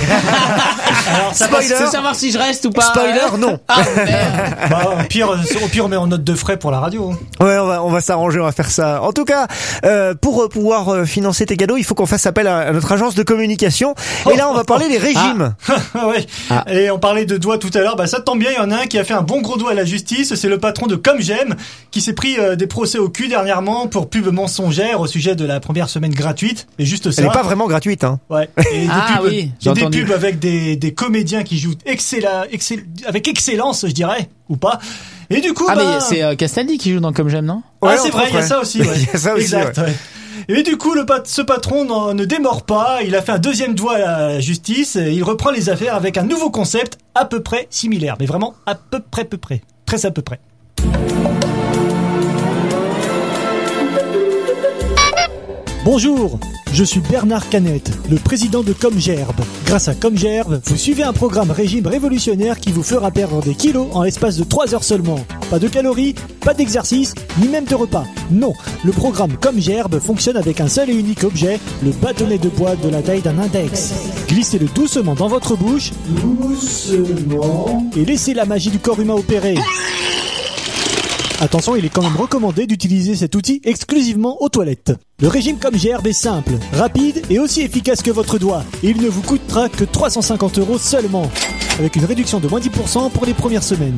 Alors, ça Spoiler. passe- C'est savoir si je reste ou pas. Spoiler, non. Ah merde. Bah, au pire, au pire, on met en note de frais pour la radio. Ouais, on va on va s'arranger, on va faire ça. En tout cas, euh, pour pouvoir euh, financer tes cadeaux, il faut qu'on fasse appel à, à notre agence de communication. Et là, on va parler des régime. Ah. ouais. Ah. Et on parlait de doigts tout à l'heure. Bah, ça tombe bien, il y en a un qui a fait un bon gros doigt à la justice. C'est le patron de Comme J'aime qui s'est pris euh, des procès au cul dernièrement pour pub mensongère au sujet de la première semaine gratuite. Et juste ça. Elle n'est pas vraiment gratuite, hein. Ouais. Et ah des pubs, oui, j'ai des pubs avec des, des comédiens qui jouent excella, excell, avec excellence, je dirais, ou pas. Et du coup, ah bah... mais c'est euh, Castaldi qui joue dans Comme J'aime, non? Ah ouais, c'est vrai, il y a ça aussi. Ouais. Il y a ça aussi. Exact. Ouais. Ouais. Et du coup, le pat- ce patron n'en, ne démord pas. Il a fait un deuxième doigt à la justice. Et il reprend les affaires avec un nouveau concept à peu près similaire, mais vraiment à peu près, peu près, très à peu près. Bonjour, je suis Bernard Canette, le président de Comgerbe. Grâce à Comgerbe, vous suivez un programme régime révolutionnaire qui vous fera perdre des kilos en l'espace de trois heures seulement. Pas de calories, pas d'exercice, ni même de repas. Non, le programme Comgerbe fonctionne avec un seul et unique objet, le bâtonnet de bois de la taille d'un index. Glissez-le doucement dans votre bouche, doucement, et laissez la magie du corps humain opérer. Attention, il est quand même recommandé d'utiliser cet outil exclusivement aux toilettes. Le régime Comgerbe est simple, rapide et aussi efficace que votre doigt. Et il ne vous coûtera que trois cent cinquante euros seulement, avec une réduction de moins dix pour cent pour les premières semaines.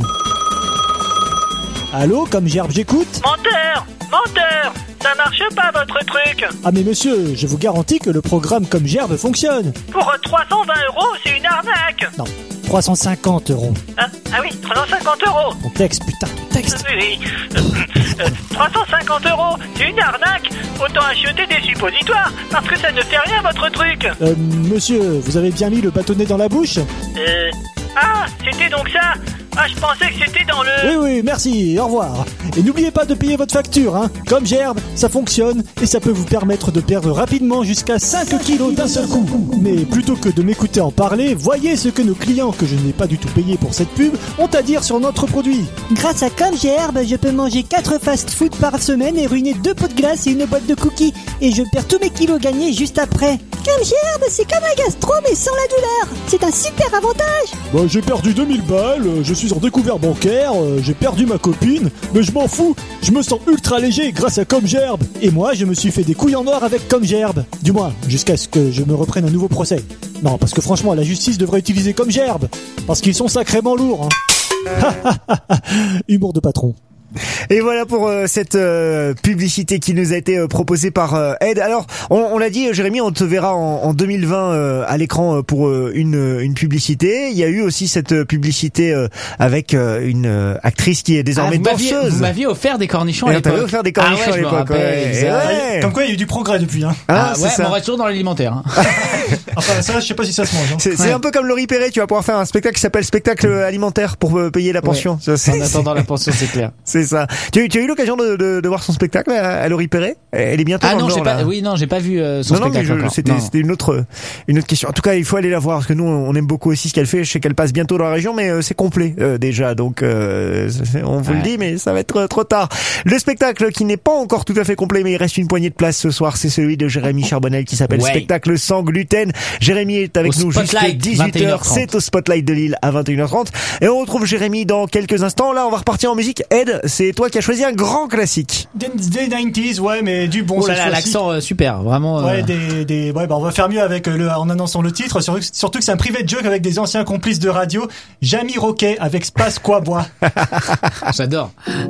Allô, Comgerbe, j'écoute ? Menteur ! Menteur ! Ça marche pas votre truc! Ah mais monsieur, je vous garantis que le programme Comgerbe fonctionne. Pour trois cent vingt euros, c'est une arnaque! Non, trois cent cinquante euros. Ah, ah oui, trois cent cinquante euros! Ton texte, putain, ton texte! Oui, euh, euh, trois cent cinquante euros, c'est une arnaque! Autant acheter des suppositoires, parce que ça ne fait rien votre truc! Euh, monsieur, vous avez bien mis le bâtonnet dans la bouche? Euh... Ah, c'était donc ça! Ah, je pensais que c'était dans le... Oui, oui, merci, au revoir. Et n'oubliez pas de payer votre facture, hein. Comgerbe, ça fonctionne et ça peut vous permettre de perdre rapidement jusqu'à cinq kilos d'un seul coup. Mais plutôt que de m'écouter en parler, voyez ce que nos clients, que je n'ai pas du tout payé pour cette pub, ont à dire sur notre produit. Grâce à Comgerbe, je peux manger quatre fast-food par semaine et ruiner deux pots de glace et une boîte de cookies. Et je perds tous mes kilos gagnés juste après. Comgerbe, c'est comme un gastro mais sans la douleur. C'est un super avantage. Bah, j'ai perdu deux mille balles, je suis en découvert bancaire, euh, j'ai perdu ma copine, mais je m'en fous, je me sens ultra léger grâce à Comgerbe. Et moi, je me suis fait des couilles en or avec Comgerbe. Du moins, jusqu'à ce que je me reprenne un nouveau procès. Non, parce que franchement, la justice devrait utiliser Comgerbe, parce qu'ils sont sacrément lourds. Hein. Humour de patron. Et voilà pour euh, cette euh, publicité qui nous a été euh, proposée par euh, Ed. Alors, on, on l'a dit, Jérémy, on te verra en, en deux mille vingt euh, à l'écran euh, pour euh, une une publicité. Il y a eu aussi cette euh, publicité euh, avec euh, une euh, actrice qui est désormais ah, vous danseuse. Vous m'aviez offert des cornichons à Et l'époque. on t'avait offert des cornichons ah ouais, à l'époque. Ouais, ouais. Comme quoi, il y a eu du progrès depuis. Hein. Ah, ah ouais, mais on reste toujours dans l'alimentaire. Hein. Enfin, ça, je sais pas si ça se mange. Hein. C'est, c'est ouais. un peu comme Laurie Perret. Tu vas pouvoir faire un spectacle qui s'appelle spectacle alimentaire pour euh, payer la pension. Ouais. Ça, c'est, en attendant la pension, c'est clair. C'est ça. Tu, tu as eu l'occasion de, de, de voir son spectacle à, à Laurie Perret? Elle est bientôt ah dans non, le j'ai genre, pas, là. oui, non, j'ai pas vu euh, son non, spectacle non, mais je, encore. c'était, non. c'était une autre, une autre question. En tout cas, il faut aller la voir parce que nous, on aime beaucoup aussi ce qu'elle fait. Je sais qu'elle passe bientôt dans la région, mais euh, c'est complet euh, déjà. Donc, euh, on vous ouais. le dit, mais ça va être trop tard. Le spectacle qui n'est pas encore tout à fait complet, mais il reste une poignée de place ce soir, c'est celui de Jérémy Charbonnel qui s'appelle ouais. Spectacle sans gluten. Jérémy est avec au nous jusqu'à dix-huit heures. C'est au Spotlight de Lille à vingt et une heures trente. Et on retrouve Jérémy dans quelques instants. Là, on va repartir en musique. Ed, c'est toi qui as choisi un grand classique. Des quatre-vingt-dix, ouais, mais du bon. Oh là là, l'accent euh, super, vraiment. Euh... Ouais, des, des, ouais, bah on va faire mieux avec le, en annonçant le titre. Surtout, surtout que c'est un private joke avec des anciens complices de radio. Jamie Roquet avec Space quoi bois. J'adore.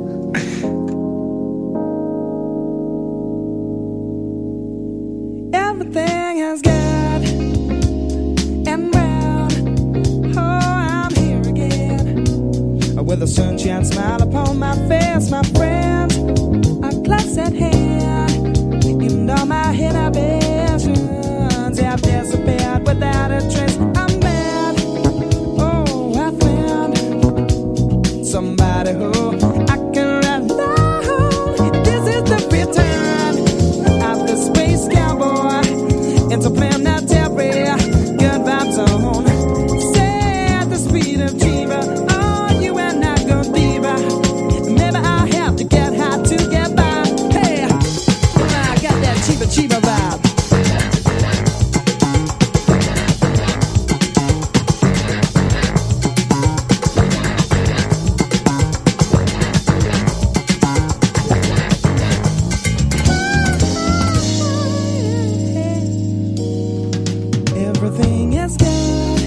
Everything has got and round. Oh, I'm here again with a sunshine smile upon my face, my friend. A glass at hand, and all my inhibitions have disappeared without a trace. I'm mad. Oh, I found somebody who I can rely on. This is the return of the space cowboy into planetary good vibes on. Say at the speed of Jiva, oh, you and I go deeper. Maybe I have to get high to get by. Hey, I got that Chiba Chiba vibe. Everything is good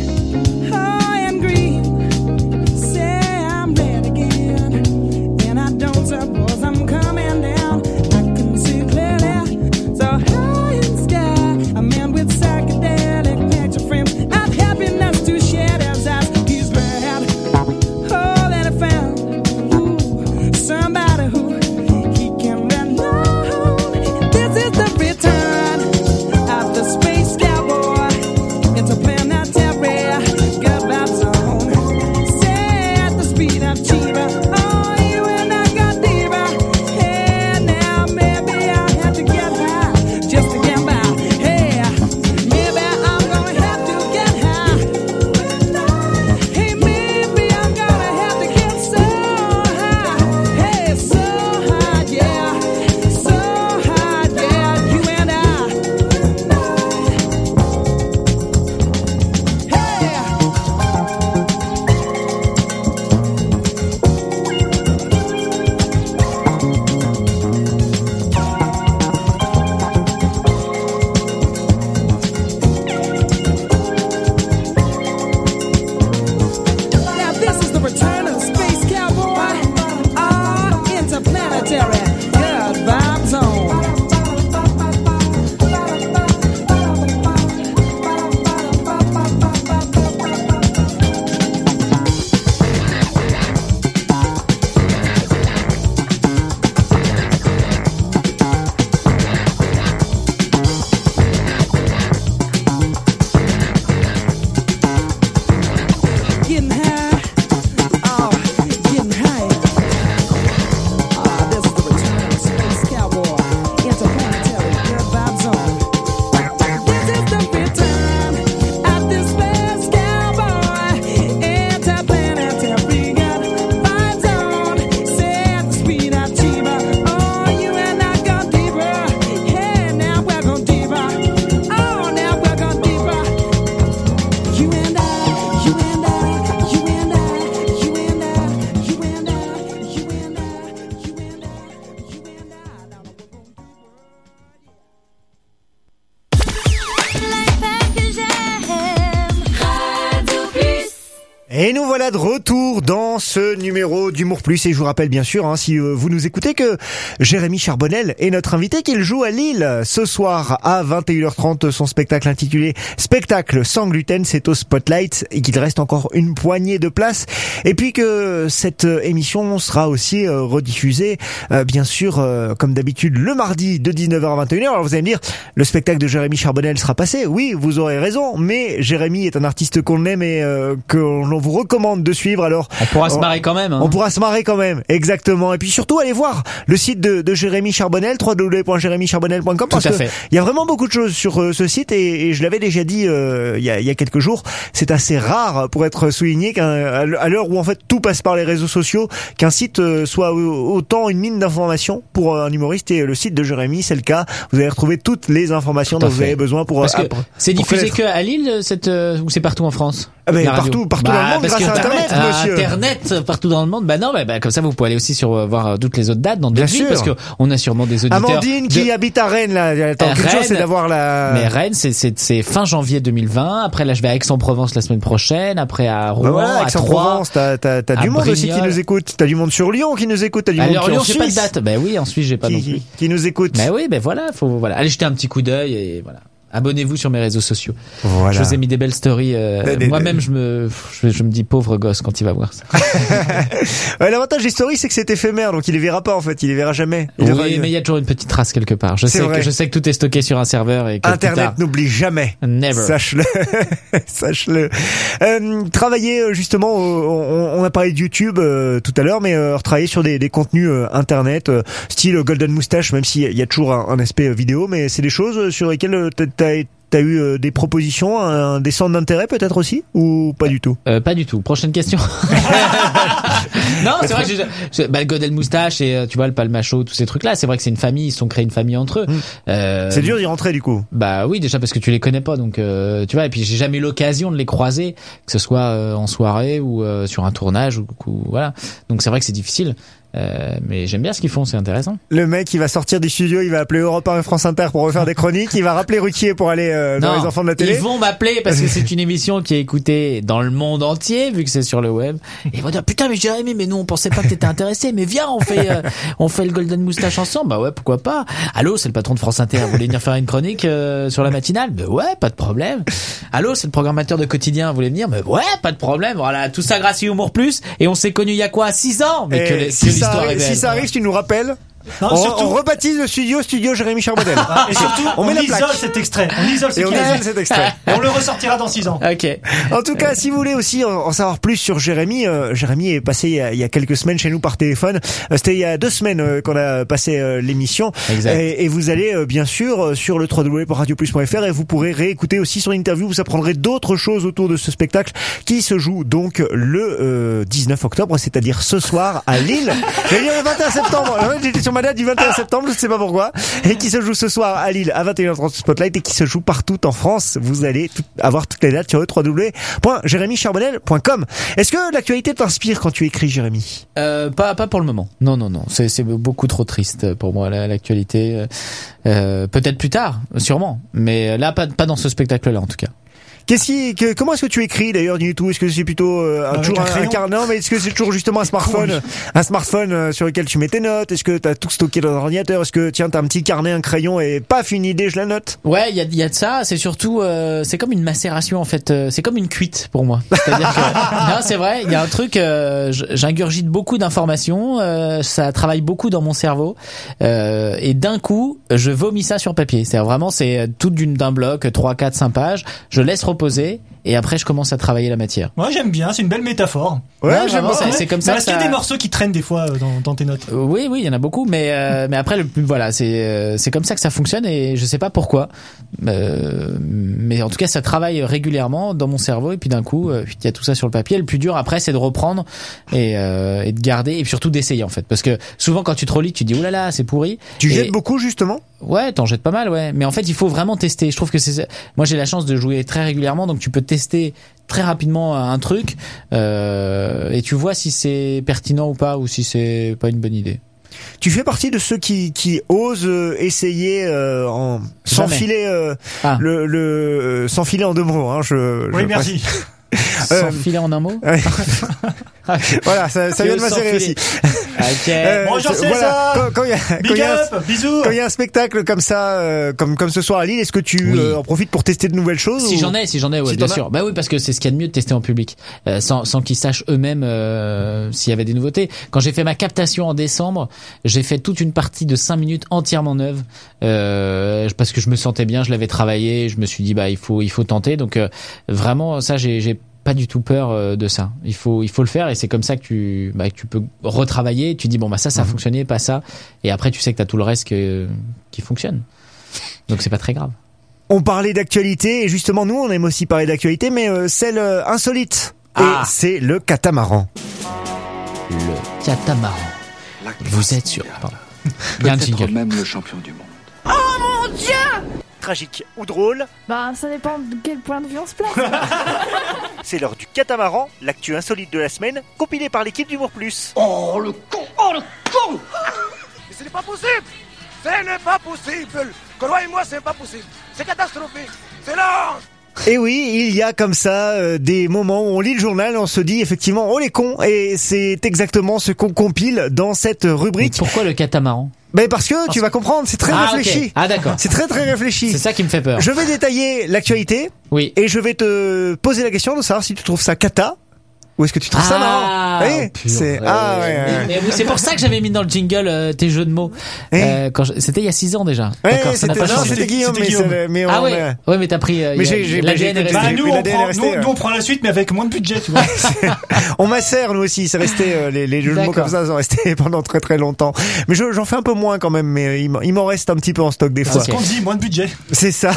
Et nous voilà de retour dans ce numéro d'Humour Plus. Et je vous rappelle bien sûr, hein, si vous nous écoutez, que Jérémy Charbonnel est notre invité, qu'il joue à Lille ce soir à vingt et une heures trente. Son spectacle intitulé Spectacle sans gluten, c'est au Spotlight, et qu'il reste encore une poignée de places. Et puis que cette émission sera aussi euh, rediffusée, euh, bien sûr, euh, comme d'habitude, le mardi de dix-neuf heures à vingt et une heures. Alors vous allez me dire, le spectacle de Jérémy Charbonnel sera passé. Oui, vous aurez raison, mais Jérémy est un artiste qu'on aime et euh, qu'on on vous recommande de suivre. Alors on pourra on, se marrer quand même hein. On pourra se marrer quand même, exactement. Et puis surtout allez voir le site de, de Jérémy Charbonnel, w w w point jérémy charbonnel point com, parce que il y a vraiment beaucoup de choses sur euh, ce site, et, et je l'avais déjà dit euh, il y a, y a quelques jours, c'est assez rare pour être souligné qu'à à l'heure où en fait tout passe par les réseaux sociaux, qu'un site euh, soit autant une mine d'informations pour un humoriste. Et le site de Jérémy, c'est le cas. Vous allez retrouver toutes les informations dont vous avez besoin pour. Parce que euh, c'est diffusé que à Lille, cette euh, ou c'est partout en France? Ah ben partout, partout bah, dans le monde, grâce à Internet, à monsieur. Internet, partout dans le monde. Bah non, bah, bah comme ça vous pouvez aller aussi sur euh, voir toutes les autres dates dans d'autres villes, parce que on a sûrement des auditeurs. Amandine qui de... habite à Rennes là, attends, quelque chose, c'est d'avoir la. Mais Rennes, c'est c'est c'est fin janvier deux mille vingt. Après là, je vais à Aix-en-Provence la semaine prochaine. Après à Rouen, bah voilà, à Troyes. T'as t'as t'as du monde Brignoles. Aussi qui nous écoute. T'as du monde sur Lyon qui nous écoute. T'as du Alors, monde Lyon, qui j'ai pas de date. Bah oui, en Suisse, j'ai pas qui, non plus. Qui nous écoute. Bah oui, ben bah voilà, faut voilà. Allez jeter un petit coup d'œil et voilà. Abonnez-vous sur mes réseaux sociaux. Voilà. Je vous ai mis des belles stories. Euh, des, moi-même, des... je me, je, je me dis pauvre gosse quand il va voir ça. Ouais, l'avantage des stories, c'est que c'est éphémère, donc il les verra pas en fait, il les verra jamais. Il oui, verra... mais il y a toujours une petite trace quelque part. Je c'est sais vrai. que je sais que tout est stocké sur un serveur et que Internet n'oublie jamais. Never. Sache-le, sache-le. Euh, travailler justement, on, on a parlé de YouTube euh, tout à l'heure, mais euh, travailler sur des, des contenus euh, Internet, euh, style Golden Moustache, même s'il y a toujours un, un aspect vidéo, mais c'est des choses sur lesquelles t'as T'as eu euh, des propositions, un, des centres d'intérêt peut-être aussi, ou pas du tout? euh, Pas du tout. Prochaine question. Non, c'est vrai que j'ai, j'ai bah, le Godel Moustache et tu vois le Palmacho, tous ces trucs-là. C'est vrai que c'est une famille, ils se sont créés une famille entre eux. Mmh. Euh, c'est dur d'y rentrer du coup. Bah oui, déjà parce que tu les connais pas, donc euh, tu vois. Et puis j'ai jamais eu l'occasion de les croiser, que ce soit euh, en soirée ou euh, sur un tournage ou, ou voilà. Donc c'est vrai que c'est difficile. Euh, mais j'aime bien ce qu'ils font, c'est intéressant. Le mec, il va sortir du studio, il va appeler Europe un et France Inter pour refaire des chroniques, il va rappeler Ruquier pour aller euh, dans non, les enfants de la télé. Ils vont m'appeler parce que c'est une émission qui est écoutée dans le monde entier, vu que c'est sur le web. Et ils vont dire, putain, mais Jérémy, mais nous, on pensait pas que t'étais intéressé, mais viens, on fait, euh, on fait le Golden Moustache ensemble. Bah ouais, pourquoi pas. Allô, c'est le patron de France Inter, vous voulez venir faire une chronique euh, sur la matinale? Bah ouais, pas de problème. Allô, c'est le programmateur de Quotidien, vous voulez venir? Bah ouais, pas de problème. Voilà, tout ça grâce à Humour Plus. Et on s'est connus il y a quoi, six ans? Mais et que, les, si que l'histoire arrive, est belle. Si ça arrive, tu nous rappelles. Non, on, surtout... on rebaptise le studio Studio Jérémy Charbonnel. Ah, et surtout, on, on met isole cet extrait. On isole et on isole cet extrait. Et on le ressortira dans six ans. Ok. En tout cas, si vous voulez aussi en, en savoir plus sur Jérémy, euh, Jérémy est passé il y, a, il y a quelques semaines chez nous par téléphone. Euh, C'était il y a deux semaines euh, qu'on a passé euh, l'émission. Exact. Et, et vous allez euh, bien sûr euh, sur le w w w point radio plus point f r et vous pourrez réécouter aussi son interview. Vous apprendrez d'autres choses autour de ce spectacle qui se joue donc le euh, dix-neuf octobre, c'est-à-dire ce soir à Lille. J'ai dit le vingt et un septembre. J'étais sur ma date du vingt et un septembre. Je sais pas pourquoi, et qui se joue ce soir à Lille à vingt et une heures trente Spotlight, et qui se joue partout en France. Vous allez tout, avoir toutes les dates sur le w w w point jérémy charbonnel point com. Est-ce que l'actualité t'inspire quand tu écris, Jérémy? Euh, pas, pas pour le moment. Non, non, non. C'est, c'est beaucoup trop triste pour moi, l'actualité. Euh, peut-être plus tard, sûrement. Mais là, pas, pas dans ce spectacle-là, en tout cas. Qu'est-ce qui, que, comment est-ce que tu écris d'ailleurs du tout? Est-ce que c'est plutôt euh, un, toujours un, un carnet? Non, mais est-ce que c'est toujours justement un smartphone, un smartphone euh, sur lequel tu mets tes notes? Est-ce que t'as tout stocké dans l'ordinateur? Est-ce que tiens t'as un petit carnet, un crayon et paf une idée, je la note? Ouais, il y a, y a de ça. C'est surtout, euh, c'est comme une macération en fait. Euh, c'est comme une cuite pour moi. C'est-à-dire que non, c'est vrai. Il y a un truc. Euh, j'ingurgite beaucoup d'informations. Euh, ça travaille beaucoup dans mon cerveau. Euh, et d'un coup, je vomis ça sur papier. C'est vraiment, c'est tout d'une d'un bloc, trois, quatre, cinq pages. Je laisse reposer et après je commence à travailler la matière. Ouais, j'aime bien, c'est une belle métaphore. Ouais, ouais j'aime vraiment, bien. c'est, c'est comme mais ça. Est-ce qu'il y a des morceaux qui traînent des fois dans, dans tes notes? euh, Oui, oui, il y en a beaucoup, mais euh, mais après le voilà, c'est euh, c'est comme ça que ça fonctionne et je sais pas pourquoi. Euh, mais en tout cas, ça travaille régulièrement dans mon cerveau et puis d'un coup, euh, il y a tout ça sur le papier. Le plus dur après, c'est de reprendre et euh, et de garder et puis surtout d'essayer en fait, parce que souvent quand tu te relis, tu te dis oulala, là là, c'est pourri. Tu et... jettes beaucoup justement? Ouais, t'en jettes pas mal, ouais. Mais en fait, il faut vraiment tester. Je trouve que c'est. Moi, j'ai la chance de jouer très régulièrement, donc tu peux tester très rapidement un truc euh, et tu vois si c'est pertinent ou pas, ou si c'est pas une bonne idée. Tu fais partie de ceux qui qui osent essayer euh, en sans filer euh, ah. le le euh, sans filer en deux mots. Hein, je, oui, je merci. Sans Euh, filer en un mot. Voilà, ça, ça Que vient de sans m'insérer filer. aussi. Ok. Euh, Bonjour, c'est- c'est voilà, ça. quand, quand il y a, quand Big il y a un- up, bisous. quand il y a un spectacle comme ça, euh, comme comme ce soir à Lille, est-ce que tu Oui. euh, en profites pour tester de nouvelles choses Si ou- j'en ai, si j'en ai, ouais, Si bien t'en as. sûr. Bah oui, parce que c'est ce qu'il y a de mieux de tester en public, euh, sans, sans qu'ils sachent eux-mêmes euh, s'il y avait des nouveautés. Quand j'ai fait ma captation en décembre, j'ai fait toute une partie de cinq minutes entièrement neuve, euh, parce que je me sentais bien, je l'avais travaillé, je me suis dit bah il faut il faut tenter. Donc euh, vraiment ça, j'ai j'ai pas du tout peur euh, de ça. Il faut il faut le faire et c'est comme ça que tu bah, que tu peux retravailler. Tu dis bon bah ça ça a Mhm. fonctionné, pas ça, et après tu sais que t'as tout le reste que, qui fonctionne. Donc c'est pas très grave. On parlait d'actualité et justement nous on aime aussi parler d'actualité, mais euh, celle euh, insolite. Ah. Et c'est le catamaran. Le catamaran. Vous êtes sûr pardon. Il y a un jingle. même le champion du monde. Oh mon Dieu! Tragique ou drôle, Bah, ça dépend de quel point de vue on se place. c'est l'heure du catamaran, l'actu insolite de la semaine, compilée par l'équipe d'Humour Plus. Oh le con! Oh le con! Mais ce n'est pas possible! Ce n'est pas possible! Croyez-moi, ce n'est pas possible! C'est catastrophique! C'est lent! Et oui, il y a comme ça euh, des moments où on lit le journal et on se dit effectivement oh les cons, et c'est exactement ce qu'on compile dans cette rubrique. Mais pourquoi le catamaran? Ben parce que tu vas comprendre, c'est très Ah, réfléchi. ok. Ah d'accord. C'est très très réfléchi. C'est ça qui me fait peur. Je vais détailler l'actualité. Oui. Et je vais te poser la question de savoir si tu trouves ça cata ou est-ce que tu trouves ça marrant. Ah, Oui, c'est ah ouais. ouais, ouais. Mais oui, c'est pour ça que j'avais mis dans le jingle euh, tes jeux de mots. Euh, quand je- c'était il y a six ans déjà. Ouais, D'accord, ça n'a c'était pas non, changé. c'était Guillaume, mais, c'est- mais on Ah ouais. euh, Ouais, mais t'as pris. Euh, Mais il y a- j'ai- j'ai- l'A D j'ai- N est j'ai- resté. Bah, j'ai- nous, la on D N est prend, restée, nous, euh. nous, on prend la suite, mais avec moins de budget, tu vois. on macère nous aussi, c'est resté euh, les, les jeux de mots D'accord. comme ça, sont restés pendant très très longtemps. Mais je- j'en fais un peu moins quand même, mais il m'en- il m'en reste un petit peu en stock des fois. C'est ce qu'on dit, moins de budget. C'est ça.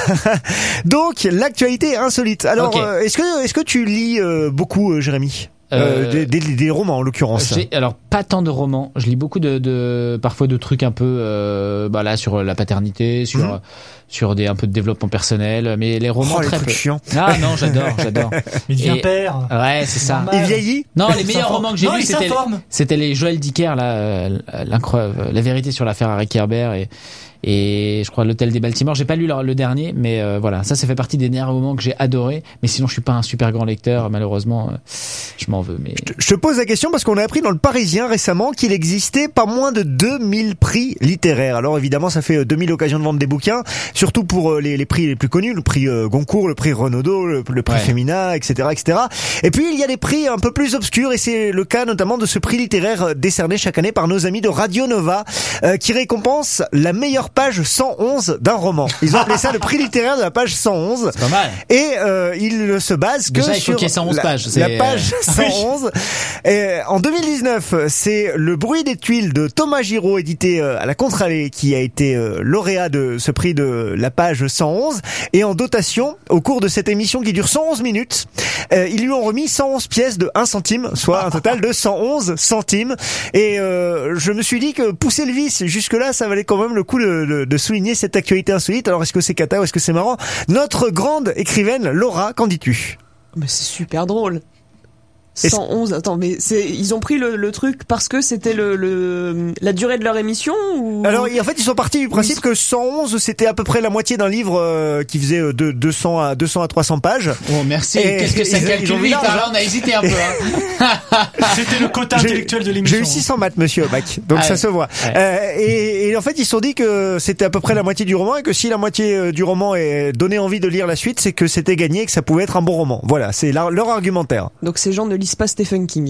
Donc l'actualité insolite. Alors Ok. euh, est-ce que est-ce que tu lis euh, beaucoup, euh, Jérémy? Euh, Euh, des, des, des romans en l'occurrence. J'ai- alors pas tant de romans, je lis beaucoup de, de parfois de trucs un peu euh, bah là sur la paternité, sur Mhm. sur des un peu de développement personnel, mais les romans Oh, les très trucs peu. chiants. Ah non, j'adore, j'adore. Mais il devient Et- père. Ouais, c'est ça. Normal. Il vieillit. Non, les Il meilleurs s'informe. romans que j'ai Non, lus il c'était s'informe. c'était les Joël Dicker là, euh, l'incroyable, la vérité sur l'affaire Harry Kerber et et je crois l'hôtel des Baltimore. J'ai pas lu le, le dernier, mais euh, voilà, ça ça fait partie des derniers romans que j'ai adoré. Mais sinon, je suis pas un super grand lecteur, malheureusement. euh, je m'en veux, mais Je te pose la question parce qu'on a appris dans le Parisien récemment qu'il existait pas moins de deux mille prix littéraires. Alors évidemment, ça fait deux mille occasions de vendre des bouquins, surtout pour euh, les, les prix les plus connus, le prix euh, Goncourt, le prix Renaudot, le, le prix Ouais. Femina, et cetera, et cetera. Et puis il y a des prix un peu plus obscurs et c'est le cas notamment de ce prix littéraire euh, décerné chaque année par nos amis de Radio Nova, euh, qui récompense la meilleure page cent onze d'un roman. Ils ont appelé ça le prix littéraire de la page cent onze. c'est pas mal. Et euh, il ne se base que Déjà, il faut sur qu'il y ait cent onze la, pages, c'est- la page euh, cent onze. Et en deux mille dix-neuf, c'est Le bruit des tuiles de Thomas Giraud, édité euh, à la Contre-Allée, qui a été euh, lauréat de ce prix de la page cent onze. Et en dotation, au cours de cette émission qui dure cent onze minutes, euh, ils lui ont remis cent onze pièces de un centime, soit un total de cent onze centimes. Et euh, je me suis dit que pousser le vice jusque-là, ça valait quand même le coup de, de, de souligner cette actualité insolite. Alors est-ce que c'est cata ou est-ce que c'est marrant? Notre grande écrivaine Laura, qu'en dis-tu? Mais c'est super drôle. Est-ce- cent onze, attends, mais c'est, ils ont pris le, le truc parce que c'était le, le, la durée de leur émission ou? Alors, en fait, ils sont partis du principe que cent onze, c'était à peu près la moitié d'un livre euh, qui faisait euh, de deux cents à deux cents à trois cents pages. Oh merci. Et Qu'est-ce que ça ils- ils calcule ont mis vite? large, Là, hein. on a hésité un peu. Hein. C'était le quota J'ai- intellectuel de l'émission. J'ai eu six cents maths, monsieur au bac, donc Ah ça ouais. se voit. Ouais. Euh, et, et en fait, ils se sont dit que c'était à peu près la moitié du roman et que si la moitié euh, du roman est donnait envie de lire la suite, c'est que c'était gagné et que ça pouvait être un bon roman. Voilà, c'est leur, leur argumentaire. Donc ces gens ne lisent pas Stephen King.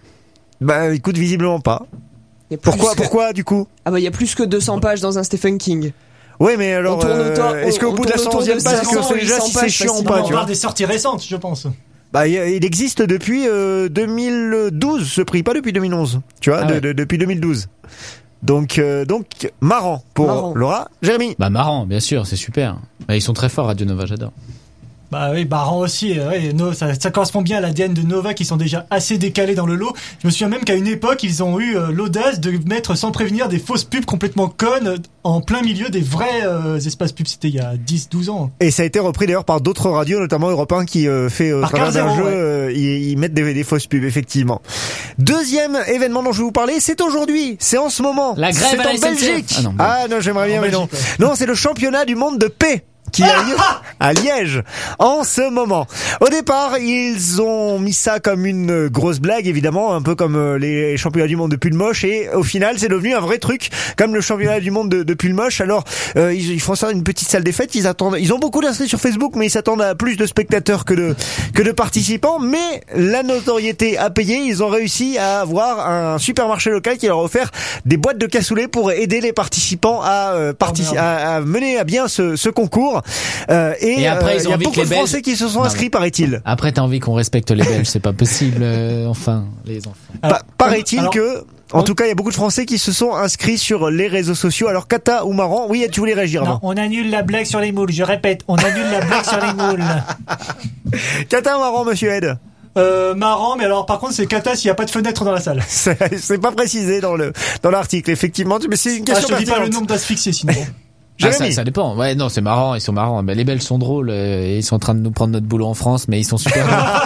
Bah, écoute, visiblement pas. Il y a plus Pourquoi, que- pourquoi, du coup? Ah bah il y a plus que deux cents pages dans un Stephen King. Ouais, mais alors, On tourne euh, autour- est-ce qu'au on bout de la tourne cent autour onzième de page, est-ce cinq qu'on cents, sait déjà huit cents si c'est pages chiant ou facilement. pas, On tu vois? parle des sorties récentes, je pense. Bah, il il existe depuis euh, deux mille douze ce prix, pas depuis deux mille onze. Tu vois, Ah de- ouais. de- depuis deux mille douze. Donc, euh, donc marrant pour Marrant. Laura. Jérémy. Bah marrant, bien sûr, c'est super. Bah, ils sont très forts, Radio Nova, j'adore. Bah oui, Baran aussi, euh, ouais, no, ça, ça correspond bien à l'A D N de Nova qui sont déjà assez décalés dans le lot. Je me souviens même qu'à une époque, ils ont eu euh, l'audace de mettre sans prévenir des fausses pubs complètement connes euh, en plein milieu des vrais euh, espaces pubs. C'était il y a dix douze ans. Et ça a été repris d'ailleurs par d'autres radios, notamment Europe un, qui euh, fait euh, au Par travers d'un quinze jeu, zéro, ouais. euh, ils, ils mettent des, des fausses pubs, effectivement. Deuxième événement dont je vais vous parler, c'est aujourd'hui, c'est en ce moment. La grève c'est à la en S N C F. Belgique. Ah non, Ah non, j'aimerais bien, En mais non. Belgique, Non, c'est le championnat du monde de paix qui a lieu à Liège en ce moment. Au départ, ils ont mis ça comme une grosse blague, évidemment, un peu comme les championnats du monde de pull moche, et au final, c'est devenu un vrai truc, comme le championnat du monde de, de pull moche. Alors, euh, ils, ils font ça dans une petite salle des fêtes. Ils attendent, ils ont beaucoup d'inscrits sur Facebook, mais ils s'attendent à plus de spectateurs que de que de participants. Mais la notoriété a payé. Ils ont réussi à avoir un supermarché local qui leur a offert des boîtes de cassoulet pour aider les participants à euh, partici- oh, à, à mener à bien ce, ce concours. Euh, et il euh, y a beaucoup de Français Belges... qui se sont non, inscrits, paraît-il. Après, t'as envie qu'on respecte les Belges, c'est pas possible. Euh, enfin, les enfants. Alors, pa- paraît-il alors... que En tout cas, il y a beaucoup de Français qui se sont inscrits sur les réseaux sociaux. Alors, Kata ou Marran, oui, tu voulais réagir avant. Non, on annule la blague sur les moules. Je répète, on annule la blague sur les moules. Kata ou Marran, monsieur Ed? Euh, marrant, mais alors par contre c'est cata s'il n'y a pas de fenêtre dans la salle. C'est, c'est pas précisé dans le dans l'article, effectivement, mais c'est une question. Ah, je te dis pas le nombre d'asphyxiés sinon. Ah, ça, ça dépend. Ouais, non, c'est marrant, ils sont marrants. Mais les Belges sont drôles, et ils sont en train de nous prendre notre boulot en France, mais ils sont super.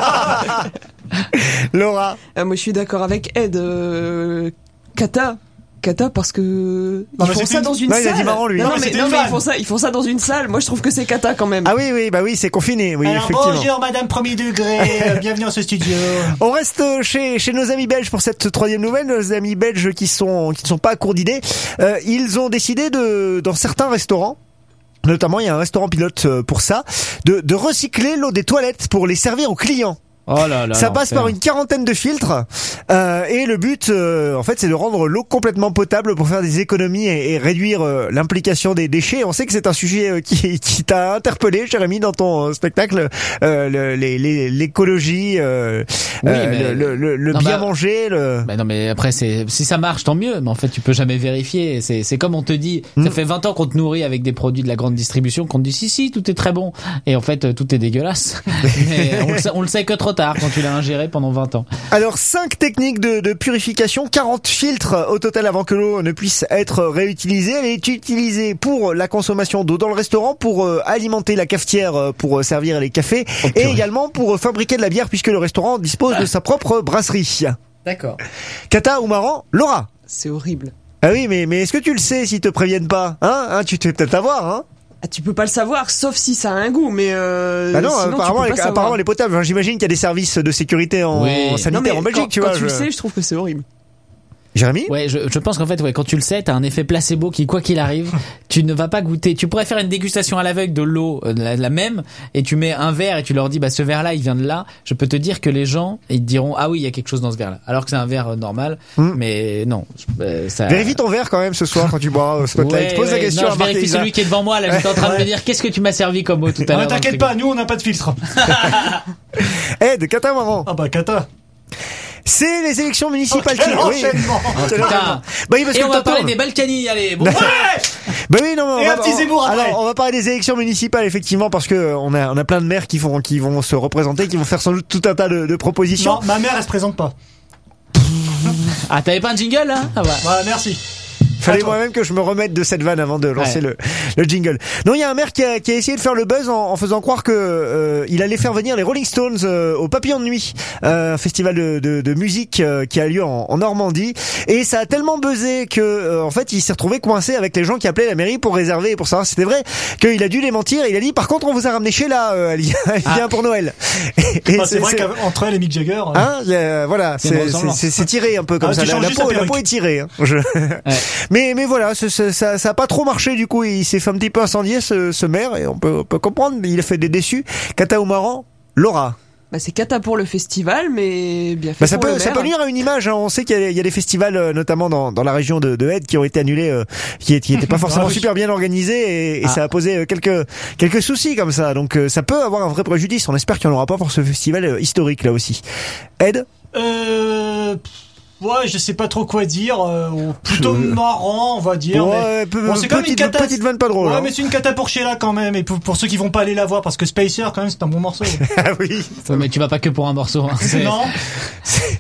Laura. Euh, moi, je suis d'accord avec Ed. Euh, Kata. Kata parce que ils non, font ça dans une non, salle. Il a dit marrant, lui. Non, non mais, non, mais ils font ça, ils font ça dans une salle. Moi, je trouve que c'est Kata quand même. Ah oui, oui, bah oui, c'est confiné, oui, alors, effectivement. Bonjour, Madame Premier Degré, bienvenue dans ce studio. On reste chez chez nos amis belges pour cette troisième nouvelle. Nos amis belges qui sont qui ne sont pas à court d'idées. Euh, ils ont décidé de dans certains restaurants. Notamment, il y a un restaurant pilote pour ça, de, de recycler l'eau des toilettes pour les servir aux clients. Oh là là, ça passe par une quarantaine de filtres euh, et le but euh, en fait c'est de rendre l'eau complètement potable pour faire des économies et, et réduire euh, l'implication des déchets. On sait que c'est un sujet euh, qui, qui t'a interpellé, Jérémy, dans ton euh, spectacle, euh, le, les, les, l'écologie, euh, oui, euh, le, le, le non, bien bah, manger. Le... Bah non mais après c'est si ça marche tant mieux, mais en fait tu peux jamais vérifier. C'est c'est comme on te dit, mmh. ça fait vingt ans qu'on te nourrit avec des produits de la grande distribution, qu'on te dit si si tout est très bon et en fait tout est dégueulasse. Mais on, le sait, on le sait que trop tard quand tu l'as ingéré pendant vingt ans. Alors cinq techniques de, de purification, quarante filtres au total avant que l'eau ne puisse être réutilisée. Elle est utilisée pour la consommation d'eau dans le restaurant, pour euh, alimenter la cafetière, euh, pour euh, servir les cafés, oh, et également pour euh, fabriquer de la bière puisque le restaurant dispose ah. de sa propre brasserie. D'accord. Kata ou Marran, Laura. C'est horrible. Ah oui, mais mais est-ce que tu le sais s'ils te préviennent pas, hein, hein tu te fais peut-être avoir, hein. Ah, tu peux pas le savoir, sauf si ça a un goût, mais euh, bah non, sinon, apparemment, tu peux elle, pas apparemment elle est potable. Enfin, j'imagine qu'il y a des services de sécurité en, oui. en sanitaire non, en Belgique, quand, tu quand vois. tu je... le sais, je trouve que c'est horrible. Jérémy ? Ouais, je, je pense qu'en fait, ouais, quand tu le sais, t'as un effet placebo qui, quoi qu'il arrive, tu ne vas pas goûter. Tu pourrais faire une dégustation à l'aveugle de l'eau, euh, la, la même, et tu mets un verre et tu leur dis, bah, ce verre-là, il vient de là. Je peux te dire que les gens, ils te diront, ah oui, il y a quelque chose dans ce verre-là. Alors que c'est un verre euh, normal, mmh. mais non. Euh, ça... Vérifie ton verre quand même ce soir quand tu bois au Spotlight. Ouais, Pose ouais, la question non, à je Marc vérifie celui qui est devant moi, là, j'étais en train ouais. de me dire, qu'est-ce que tu m'as servi comme eau tout à l'heure. Ne t'inquiète pas, nous, on n'a pas de filtre. Ed, Kata, Marran. Ah bah, Kata. C'est les élections municipales. Oh, quel qui... enchaînement. Oh, putain. Bah oui, parce et que on va parler des Balkany, allez. Bon. Ouais. Bah oui, non, mais et on un va, petit Zemmour après. Alors, on va parler des élections municipales, effectivement, parce que on a, on a plein de maires qui vont, qui vont se représenter, qui vont faire sans doute tout un tas de, de propositions. Non, ma mère, elle se présente pas. Ah, t'avais pas un jingle, là? Ah, bah. Voilà, merci. Fallait moi-même que je me remette de cette vanne avant de lancer ouais. le, le jingle. Non, il y a un maire qui a, qui a essayé de faire le buzz en, en faisant croire que euh, il allait faire venir les Rolling Stones euh, au Papillon de Nuit, euh, un festival de, de, de musique euh, qui a lieu en, en Normandie. Et ça a tellement buzzé que euh, en fait, il s'est retrouvé coincé avec les gens qui appelaient la mairie pour réserver, pour savoir si c'était vrai, qu'il a dû les mentir. Il a dit, par contre, on vous a ramené Sheila, euh, elle vient, elle vient ah. pour Noël. Et, et bah, c'est, c'est vrai qu'entre elle et Mick Jagger. Euh... Hein, euh, voilà, c'est, c'est, c'est, c'est tiré un peu comme ah, ça. La, la, peau, la peau est tirée. Hein. Je... Ouais. mais mais voilà. Ce, Ça, ça, ça a pas trop marché, du coup il s'est fait un petit peu incendier ce, ce maire, et on peut, on peut comprendre, il a fait des déçus. Kata ou Marran, Laura. Bah c'est cata pour le festival, mais bien fait bah ça pour peut, le ça maire. peut nuire à une image. Hein. On sait qu'il y a, il y a des festivals, notamment dans, dans la région de, de Head, qui ont été annulés, euh, qui n'étaient pas forcément ah, oui. super bien organisés, et, et ah. ça a posé quelques quelques soucis comme ça. Donc ça peut avoir un vrai préjudice. On espère qu'il n'y en aura pas pour ce festival historique là aussi. Ed. Euh. Ouais, je sais pas trop quoi dire. Euh, plutôt marrant, on va dire. Ouais, mais... peu, bon, c'est comme petite, une cata. petite vanne pas drôle. Ouais, hein. mais c'est une cata pour Sheila quand même. Et pour, pour ceux qui vont pas aller la voir, parce que Spacer, quand même, c'est un bon morceau. Ah oui. Ouais, mais tu vas pas que pour un morceau. Hein. C'est... Non. C'est...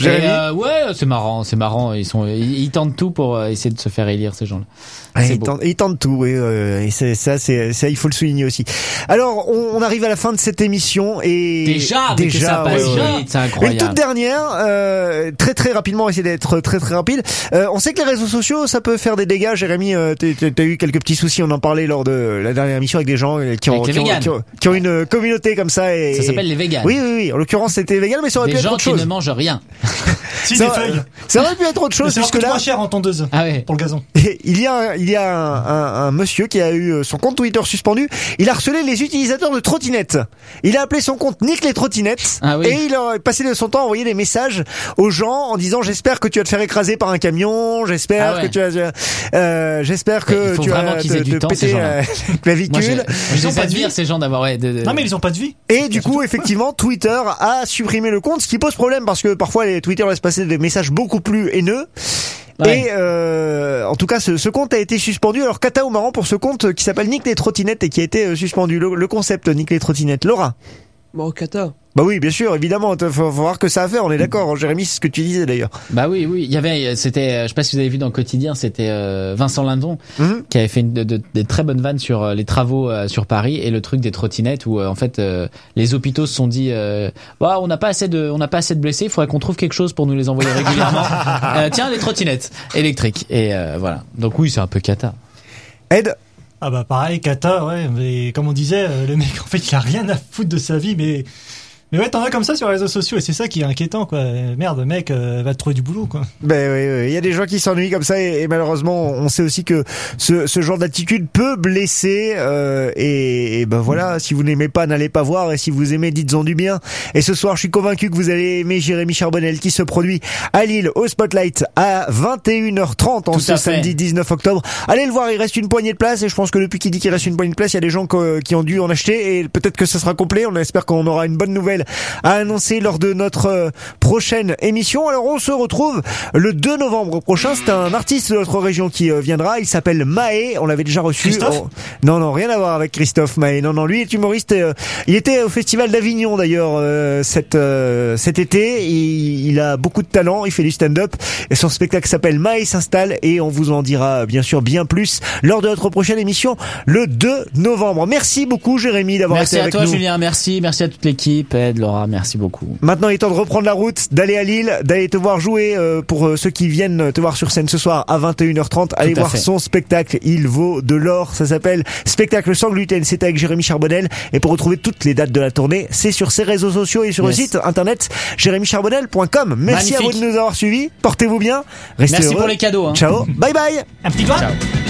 Jérémy. Et, euh, ouais, c'est marrant, c'est marrant. Ils sont, ils, ils tentent tout pour euh, essayer de se faire élire ces gens-là. Ouais, C'est ils, beau. tentent, ils tentent tout, oui, euh, et c'est ça, c'est ça, il faut le souligner aussi. Alors, on, on arrive à la fin de cette émission et Déjà, mais que ça passe vite, c'est incroyable. Une toute dernière, euh, très très rapidement, on va essayer d'être très très rapide. Euh, on sait que les réseaux sociaux, ça peut faire des dégâts. Jérémy, euh, t'as, t'as eu quelques petits soucis, on en parlait lors de la dernière émission avec des gens qui ont, Avec qui les ont, qui ont, qui ont une communauté comme ça. Et, Ça s'appelle les véganes. Oui, oui, oui. En l'occurrence, c'était vegan, mais ça aurait Des pu être gens autre qui chose. ne mangent rien. Si, ça, des feuilles. Ça aurait pu être autre chose, Mais ça leur puisque coûte là, moins cher en tondeuse. Ah ouais. Pour le gazon. Et il y a, il y a un, un, un monsieur qui a eu son compte Twitter suspendu. Il a harcelé les utilisateurs de trottinettes. Il a appelé son compte Nick les trottinettes. Ah oui. Et il a passé de son temps à envoyer des messages aux gens en disant j'espère que tu vas te faire écraser par un camion, j'espère Ah ouais. que tu vas, euh, j'espère que Il faut tu vraiment vas qu'ils te, aient du te temps, ces péter gens-là. euh, la clavicule. Moi, j'ai- Ils je ont les pas de admire vie. ces gens d'avoir. Ouais, de, de... Non, mais ils ont pas de vie. Et du coup, effectivement, Twitter a supprimé le compte, ce qui pose problème parce que parfois les Twitter laissent passer des messages beaucoup plus haineux. Ouais. Et euh, en tout cas, ce, ce compte a été suspendu. Alors, cata ou marrant pour ce compte qui s'appelle Nick les trottinettes et qui a été euh, suspendu. Le, le concept Nick les trottinettes. Laura. Bon, kata. Bah oui, bien sûr, évidemment. Faut, faut voir que ça a fait. On est d'accord, Jérémy, c'est ce que tu disais d'ailleurs. Bah oui, oui. Il y avait, c'était, je sais pas si vous avez vu dans le quotidien, c'était euh, Vincent Lindon Mhm. qui avait fait une, de, de- des très bonnes vannes sur euh, les travaux euh, sur Paris et le truc des trottinettes où euh, en fait euh, les hôpitaux se sont dit, euh, bah on n'a pas assez de, on n'a pas assez de blessés, il faudrait qu'on trouve quelque chose pour nous les envoyer régulièrement. Euh, tiens, les trottinettes électriques. Et euh, voilà. Donc oui, c'est un peu cata. Ed. Ah bah pareil, kata, ouais, mais comme on disait, euh, le mec en fait il a rien à foutre de sa vie, mais mais ouais, t'en as comme ça sur les réseaux sociaux et c'est ça qui est inquiétant quoi. Merde, mec, euh, va te trouver du boulot quoi. Ben oui, oui, il y a des gens qui s'ennuient comme ça et, et malheureusement on sait aussi que ce, ce genre d'attitude peut blesser euh, et, et ben voilà, si vous n'aimez pas, n'allez pas voir et si vous aimez, dites-en du bien. Et ce soir, je suis convaincu que vous allez aimer Jérémy Charbonnel qui se produit à Lille au Spotlight à vingt et une heures trente en Tout ce à fait. samedi dix-neuf octobre. Allez le voir, il reste une poignée de places et je pense que depuis qu'il dit qu'il reste une poignée de places, il y a des gens que- qui ont dû en acheter et peut-être que ça sera complet. On espère qu'on aura une bonne nouvelle à annoncer lors de notre euh, prochaine émission. Alors on se retrouve le deux novembre prochain. C'est un artiste de notre région qui euh, viendra. Il s'appelle Maé. On l'avait déjà reçu. Christophe On- Non, non, rien à voir avec Christophe Maé. Non, non, lui est humoriste. euh, il était au Festival d'Avignon d'ailleurs euh, cet, euh, cet été. Il, il a beaucoup de talent. Il fait du stand-up. Et son spectacle s'appelle Maé s'installe. Et on vous en dira bien sûr bien plus lors de notre prochaine émission le deux novembre. Merci beaucoup Jérémy d'avoir Merci été à avec toi, nous. Julien. Merci, merci à toute l'équipe. Ed, Laura, merci beaucoup. Maintenant, il est temps de reprendre la route, d'aller à Lille, d'aller te voir jouer euh, pour euh, ceux qui viennent te voir sur scène ce soir à vingt et une heures trente. Allez Tout à voir fait. son spectacle, il vaut de l'or. Ça s'appelle Spectacle sans gluten. C'est avec Jérémy Charbonnel. Et pour retrouver toutes les dates de la tournée, c'est sur ses réseaux sociaux et sur Yes. le site internet jérémy charbonnel point com. Merci Magnifique. à vous de nous avoir suivis. Portez-vous bien. Restez Merci heureux. pour les cadeaux. Hein. Ciao. Bye bye. Un petit doigt. Ciao.